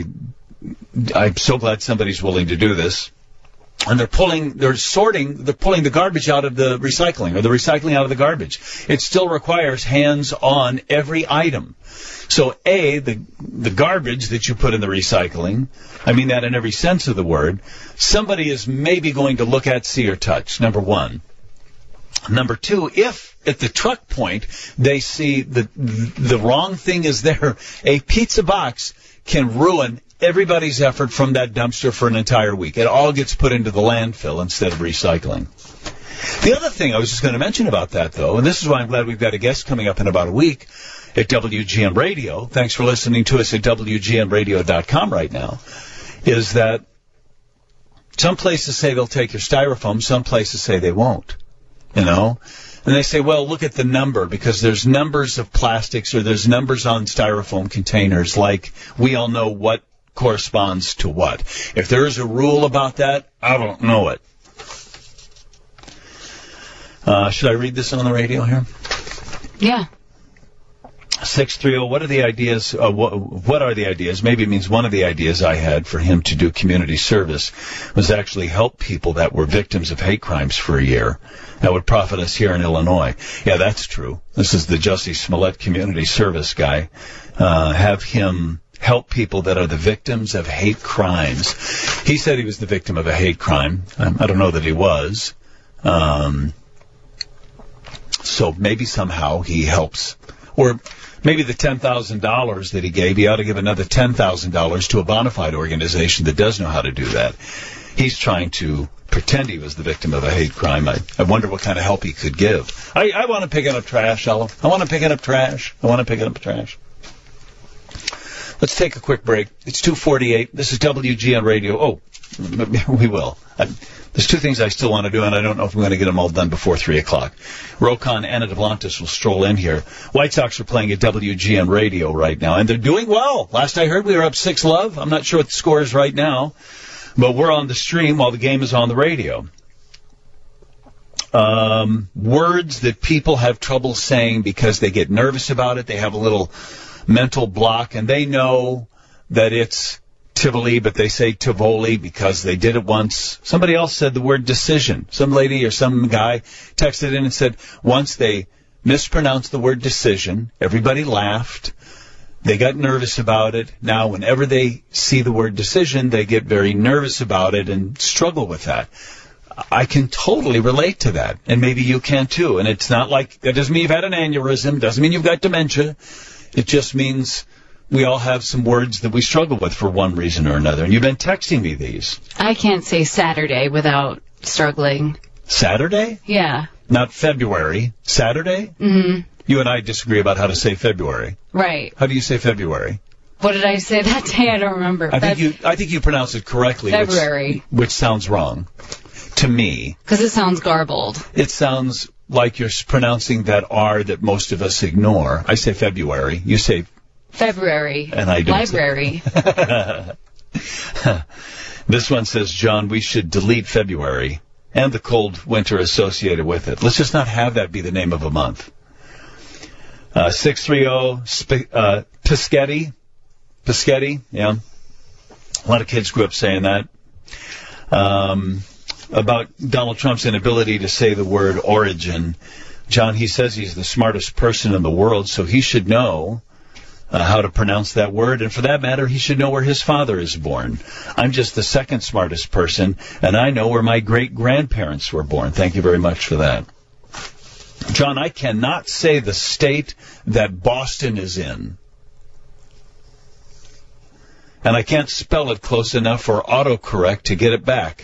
I'm so glad somebody's willing to do this. And they're pulling, they're sorting, they're pulling the garbage out of the recycling, or the recycling out of the garbage. It still requires hands on every item. So, A, the the garbage that you put in the recycling, I mean that in every sense of the word, somebody is maybe going to look at, see, or touch, number one. Number two, if at the truck point they see the the wrong thing is there, a pizza box can ruin everybody's effort from that dumpster for an entire week. It all gets put into the landfill instead of recycling. The other thing I was just going to mention about that, though, and this is why I'm glad we've got a guest coming up in about a week at W G M Radio. Thanks for listening to us at W G M radio dot com right now, is that some places say they'll take your styrofoam, some places say they won't, you know? And they say, well, look at the number, because there's numbers of plastics or there's numbers on styrofoam containers, like we all know what corresponds to what. If there is a rule about that, I don't know it. Uh, should I read this on the radio here? Yeah. six three zero, what are the ideas, uh, what, what are the ideas? Maybe it means one of the ideas I had for him to do community service was actually help people that were victims of hate crimes for a year. That would profit us here in Illinois. Yeah, that's true. This is the Jussie Smollett community service guy. Uh, have him help people that are the victims of hate crimes. He said he was the victim of a hate crime. Um, I don't know that he was. Um, so maybe somehow he helps. Or maybe the ten thousand dollars that he gave, he ought to give another ten thousand dollars to a bona fide organization that does know how to do that. He's trying to pretend he was the victim of a hate crime. I, I wonder what kind of help he could give. I, I want to pick up trash, Ella. I want to pick up trash. I want to pick up trash. Let's take a quick break. It's two forty-eight. This is W G N Radio. Oh, We will. I, there's two things I still want to do, and I don't know if I'm going to get them all done before three o'clock. Rokon, Anna Duplantis will stroll in here. White Sox are playing at W G N Radio right now, and they're doing well. Last I heard, we were up six love. I'm not sure what the score is right now, but we're on the stream while the game is on the radio. Um, words that people have trouble saying because they get nervous about it. They have a little mental block, and they know that it's Tivoli, but they say Tivoli because they did it once. Somebody else said the word decision. Some lady or some guy texted in and said once they mispronounced the word decision, everybody laughed. They got nervous about it. Now, whenever they see the word decision, they get very nervous about it and struggle with that. I can totally relate to that, and maybe you can too. And it's not like, that doesn't mean you've had an aneurysm, doesn't mean you've got dementia. It just means we all have some words that we struggle with for one reason or another. And you've been texting me these. I can't say Saturday without struggling. Saturday? Yeah. Not February. Saturday? Mm-hmm. You and I disagree about how to say February. Right. How do you say February? What did I say that day? I don't remember. I think you I think you pronounce it correctly. February. Which, which sounds wrong to me. Because it sounds garbled. It sounds like you're pronouncing that R that most of us ignore. I say February. You say February. And I don't. Library. This one says, John, we should delete February and the cold winter associated with it. Let's just not have that be the name of a month. Uh, six three zero, sp- uh, Pischetti. Pischetti, yeah. A lot of kids grew up saying that. Um, about Donald Trump's inability to say the word origin. John, he says he's the smartest person in the world, so he should know uh, how to pronounce that word. And for that matter, he should know where his father is born. I'm just the second smartest person, and I know where my great-grandparents were born. Thank you very much for that. John, I cannot say the state that Boston is in. And I can't spell it close enough for autocorrect to get it back.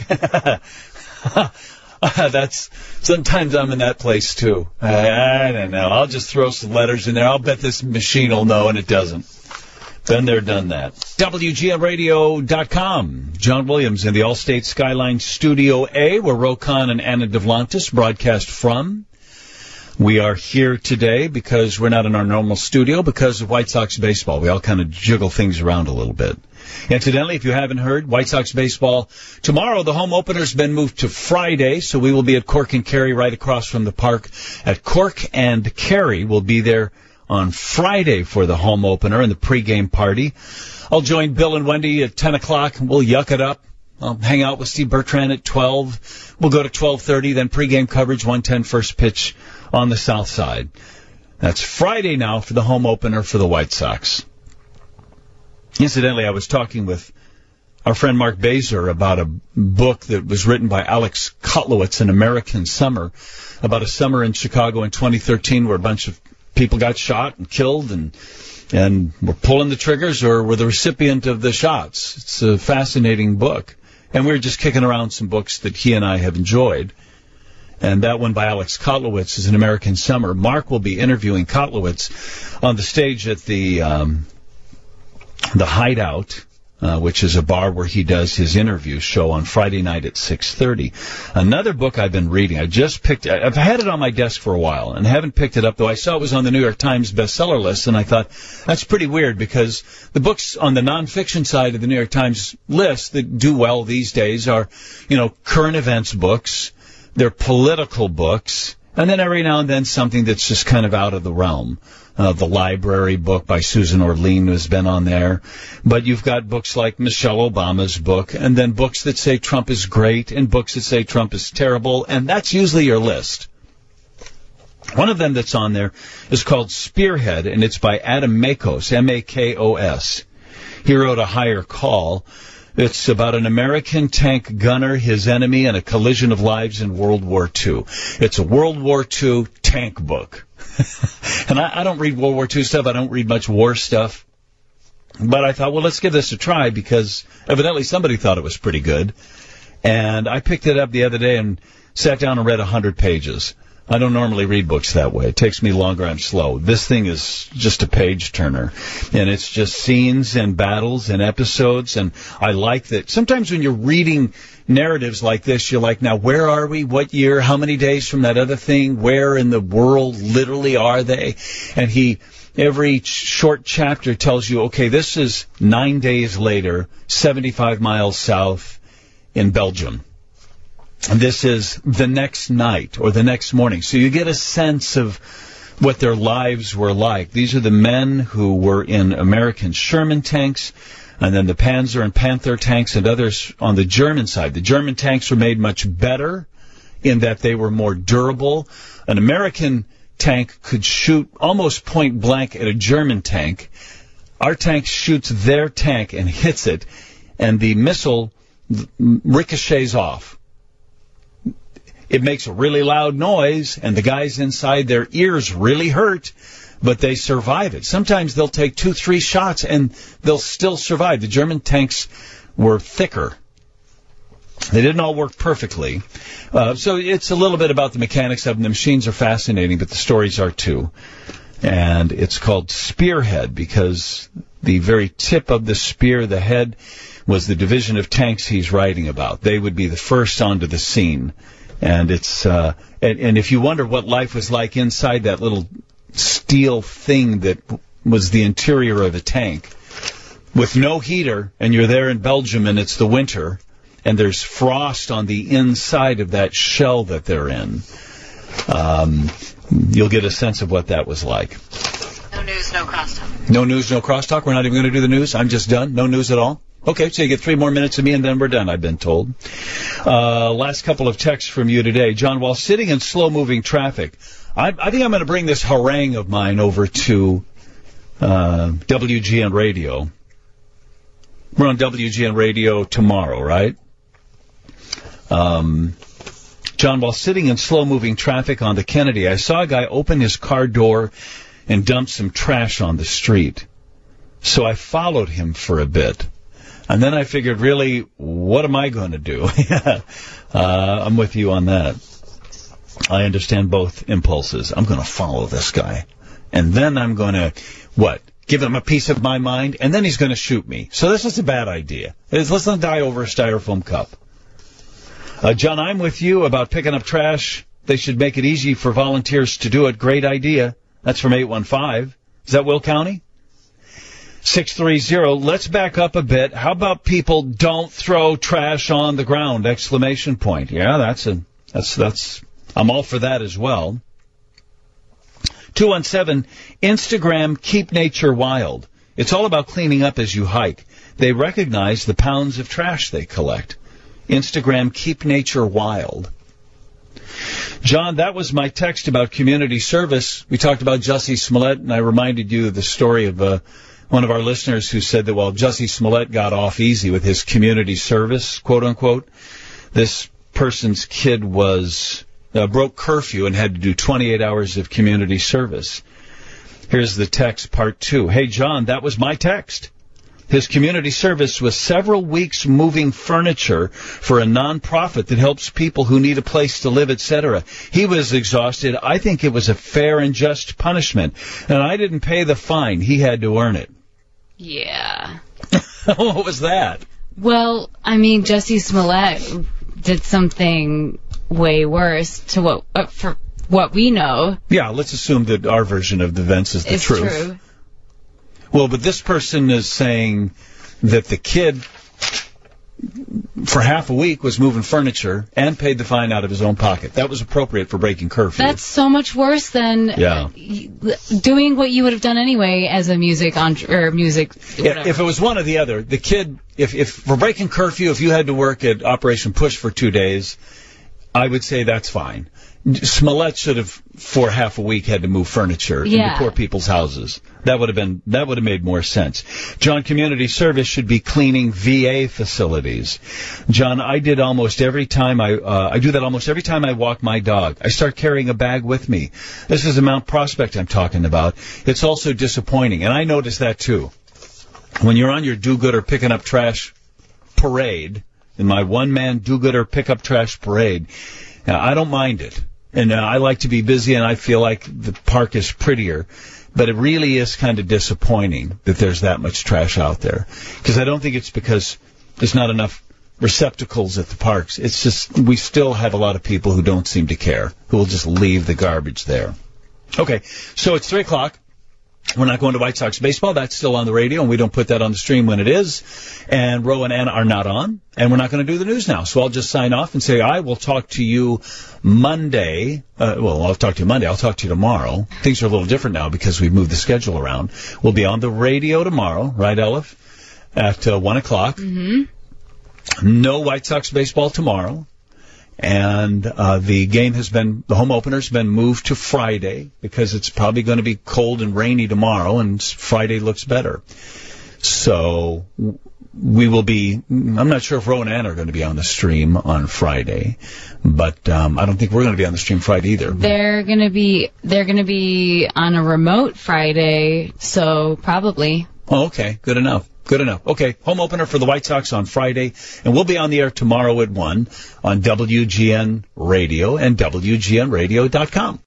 That's sometimes I'm in that place too. I, I don't know. I'll just throw some letters in there. I'll bet this machine will know, and it doesn't. Been there, done that. W G N radio dot com. John Williams in the Allstate Skyline Studio A, where Rokon and Anna Duplantis broadcast from. We are here today because we're not in our normal studio because of White Sox baseball. We all kind of jiggle things around a little bit. Incidentally, if you haven't heard, White Sox baseball, tomorrow the home opener's been moved to Friday, so we will be at Cork and Kerry right across from the park. At Cork and Kerry, we'll be there on Friday for the home opener and the pregame party. I'll join Bill and Wendy at ten o'clock, and we'll yuck it up. I'll hang out with Steve Bertrand at twelve. We'll go to twelve thirty, then pregame coverage, one ten first pitch on the south side. That's Friday now for the home opener for the White Sox. Incidentally, I was talking with our friend Mark Baser about a book that was written by Alex Kotlowitz, An American Summer, about a summer in Chicago in twenty thirteen where a bunch of people got shot and killed and and were pulling the triggers or were the recipient of the shots. It's a fascinating book. And we were just kicking around some books that he and I have enjoyed. And that one by Alex Kotlowitz is An American Summer. Mark will be interviewing Kotlowitz on the stage at the um, the Hideout, uh, which is a bar where he does his interview show on Friday night at six thirty. Another book I've been reading, I just picked, I've had it on my desk for a while and haven't picked it up, though I saw it was on the New York Times bestseller list, and I thought, that's pretty weird because the books on the nonfiction side of the New York Times list that do well these days are, you know, current events books. They're political books, and then every now and then something that's just kind of out of the realm. Uh, the Library book by Susan Orlean has been on there. But you've got books like Michelle Obama's book, and then books that say Trump is great, and books that say Trump is terrible, and that's usually your list. One of them that's on there is called Spearhead, and it's by Adam Makos, M A K O S. He wrote A Higher Call. It's about an American tank gunner, his enemy, and a collision of lives in World War Two. It's a World War Two tank book. And I, I don't read World War Two stuff. I don't read much war stuff. But I thought, well, let's give this a try because evidently somebody thought it was pretty good. And I picked it up the other day and sat down and read one hundred pages. I don't normally read books that way. It takes me longer. I'm slow. This thing is just a page turner. And it's just scenes and battles and episodes. And I like that. Sometimes when you're reading narratives like this, you're like, now, where are we? What year? How many days from that other thing? Where in the world literally are they? And he, every short chapter tells you, okay, this is nine days later, seventy-five miles south in Belgium. And this is the next night or the next morning. So you get a sense of what their lives were like. These are the men who were in American Sherman tanks, and then the Panzer and Panther tanks and others on the German side. The German tanks were made much better in that they were more durable. An American tank could shoot almost point blank at a German tank. Our tank shoots their tank and hits it, and the missile ricochets off. It makes a really loud noise, and the guys inside, their ears really hurt, but they survive it. Sometimes they'll take two, three shots, and they'll still survive. The German tanks were thicker. They didn't all work perfectly. Uh, so it's a little bit about the mechanics of them. The machines are fascinating, but the stories are too. And it's called Spearhead because the very tip of the spear, the head, was the division of tanks he's writing about. They would be the first onto the scene. And it's uh, and, and if you wonder what life was like inside that little steel thing that was the interior of a tank, with no heater, and you're there in Belgium and it's the winter, and there's frost on the inside of that shell that they're in, um, you'll get a sense of what that was like. No news, no crosstalk. No news, no crosstalk. We're not even going to do the news. I'm just done. No news at all. Okay, so you get three more minutes of me, and then we're done, I've been told. Uh, last couple of texts from you today. John, while sitting in slow-moving traffic, I, I think I'm going to bring this harangue of mine over to uh, W G N Radio. We're on W G N Radio tomorrow, right? Um, John, while sitting in slow-moving traffic on the Kennedy, I saw a guy open his car door and dump some trash on the street. So I followed him for a bit. And then I figured, really, what am I going to do? uh, I'm with you on that. I understand both impulses. I'm going to follow this guy. And then I'm going to, what, give him a piece of my mind? And then he's going to shoot me. So this is a bad idea. Let's not die over a styrofoam cup. Uh, John, I'm with you about picking up trash. They should make it easy for volunteers to do it. Great idea. That's from eight one five. Is that Will County? six three zero. Let's back up a bit. How about people don't throw trash on the ground? Exclamation point. Yeah, that's a, that's, that's, I'm all for that as well. two one seven, Instagram Keep Nature Wild. It's all about cleaning up as you hike. They recognize the pounds of trash they collect. Instagram Keep Nature Wild. John, that was my text about community service. We talked about Jussie Smollett, and I reminded you of the story of, uh, one of our listeners who said that, well, Jussie Smollett got off easy with his community service, quote unquote. This person's kid was uh, broke curfew and had to do twenty-eight hours of community service. Here's the text, part two. Hey, John, that was my text. His community service was several weeks moving furniture for a nonprofit that helps people who need a place to live, et cetera. He was exhausted. I think it was a fair and just punishment. And I didn't pay the fine. He had to earn it. Yeah. What was that? Well, I mean, Jussie Smollett did something way worse to what uh, for what we know. Yeah, let's assume that our version of the events is the it's truth. True. Well, but this person is saying that the kid, for half a week, was moving furniture and paid the fine out of his own pocket. That was appropriate for breaking curfew. That's so much worse than yeah. doing what you would have done anyway as a music on or music. Whatever. If it was one or the other, the kid, if if for breaking curfew, if you had to work at Operation Push for two days, I would say that's fine. Smollett should have, for half a week, had to move furniture yeah. into poor people's houses. That would have been, that would have made more sense. John, community service should be cleaning V A facilities. John, I did almost every time I, uh, I do that almost every time I walk my dog. I start carrying a bag with me. This is a Mount Prospect I'm talking about. It's also disappointing, and I noticed that too. When you're on your do-gooder picking up trash parade, in my one-man do-gooder pick-up trash parade, I don't mind it. And uh, I like to be busy, and I feel like the park is prettier. But it really is kind of disappointing that there's that much trash out there. Because I don't think it's because there's not enough receptacles at the parks. It's just we still have a lot of people who don't seem to care, who will just leave the garbage there. Okay, so it's three o'clock. We're not going to White Sox baseball. That's still on the radio, and we don't put that on the stream when it is. And Ro and Anna are not on, and we're not going to do the news now. So I'll just sign off and say I will talk to you Monday. Uh, well, I'll talk to you Monday. I'll talk to you tomorrow. Things are a little different now because we've moved the schedule around. We'll be on the radio tomorrow, right, Elif? At uh, one o'clock. Mm-hmm. No White Sox baseball tomorrow. And uh, the game has been, the home opener's been moved to Friday because it's probably going to be cold and rainy tomorrow, and Friday looks better. So we will be, I'm not sure if Ro and Ann are going to be on the stream on Friday, but um, I don't think we're going to be on the stream Friday either. They're going to be, they're going to be on a remote Friday, so probably. Oh, okay, good enough. Good enough. Okay, home opener for the White Sox on Friday, and we'll be on the air tomorrow at one on W G N Radio and W G N radio dot com.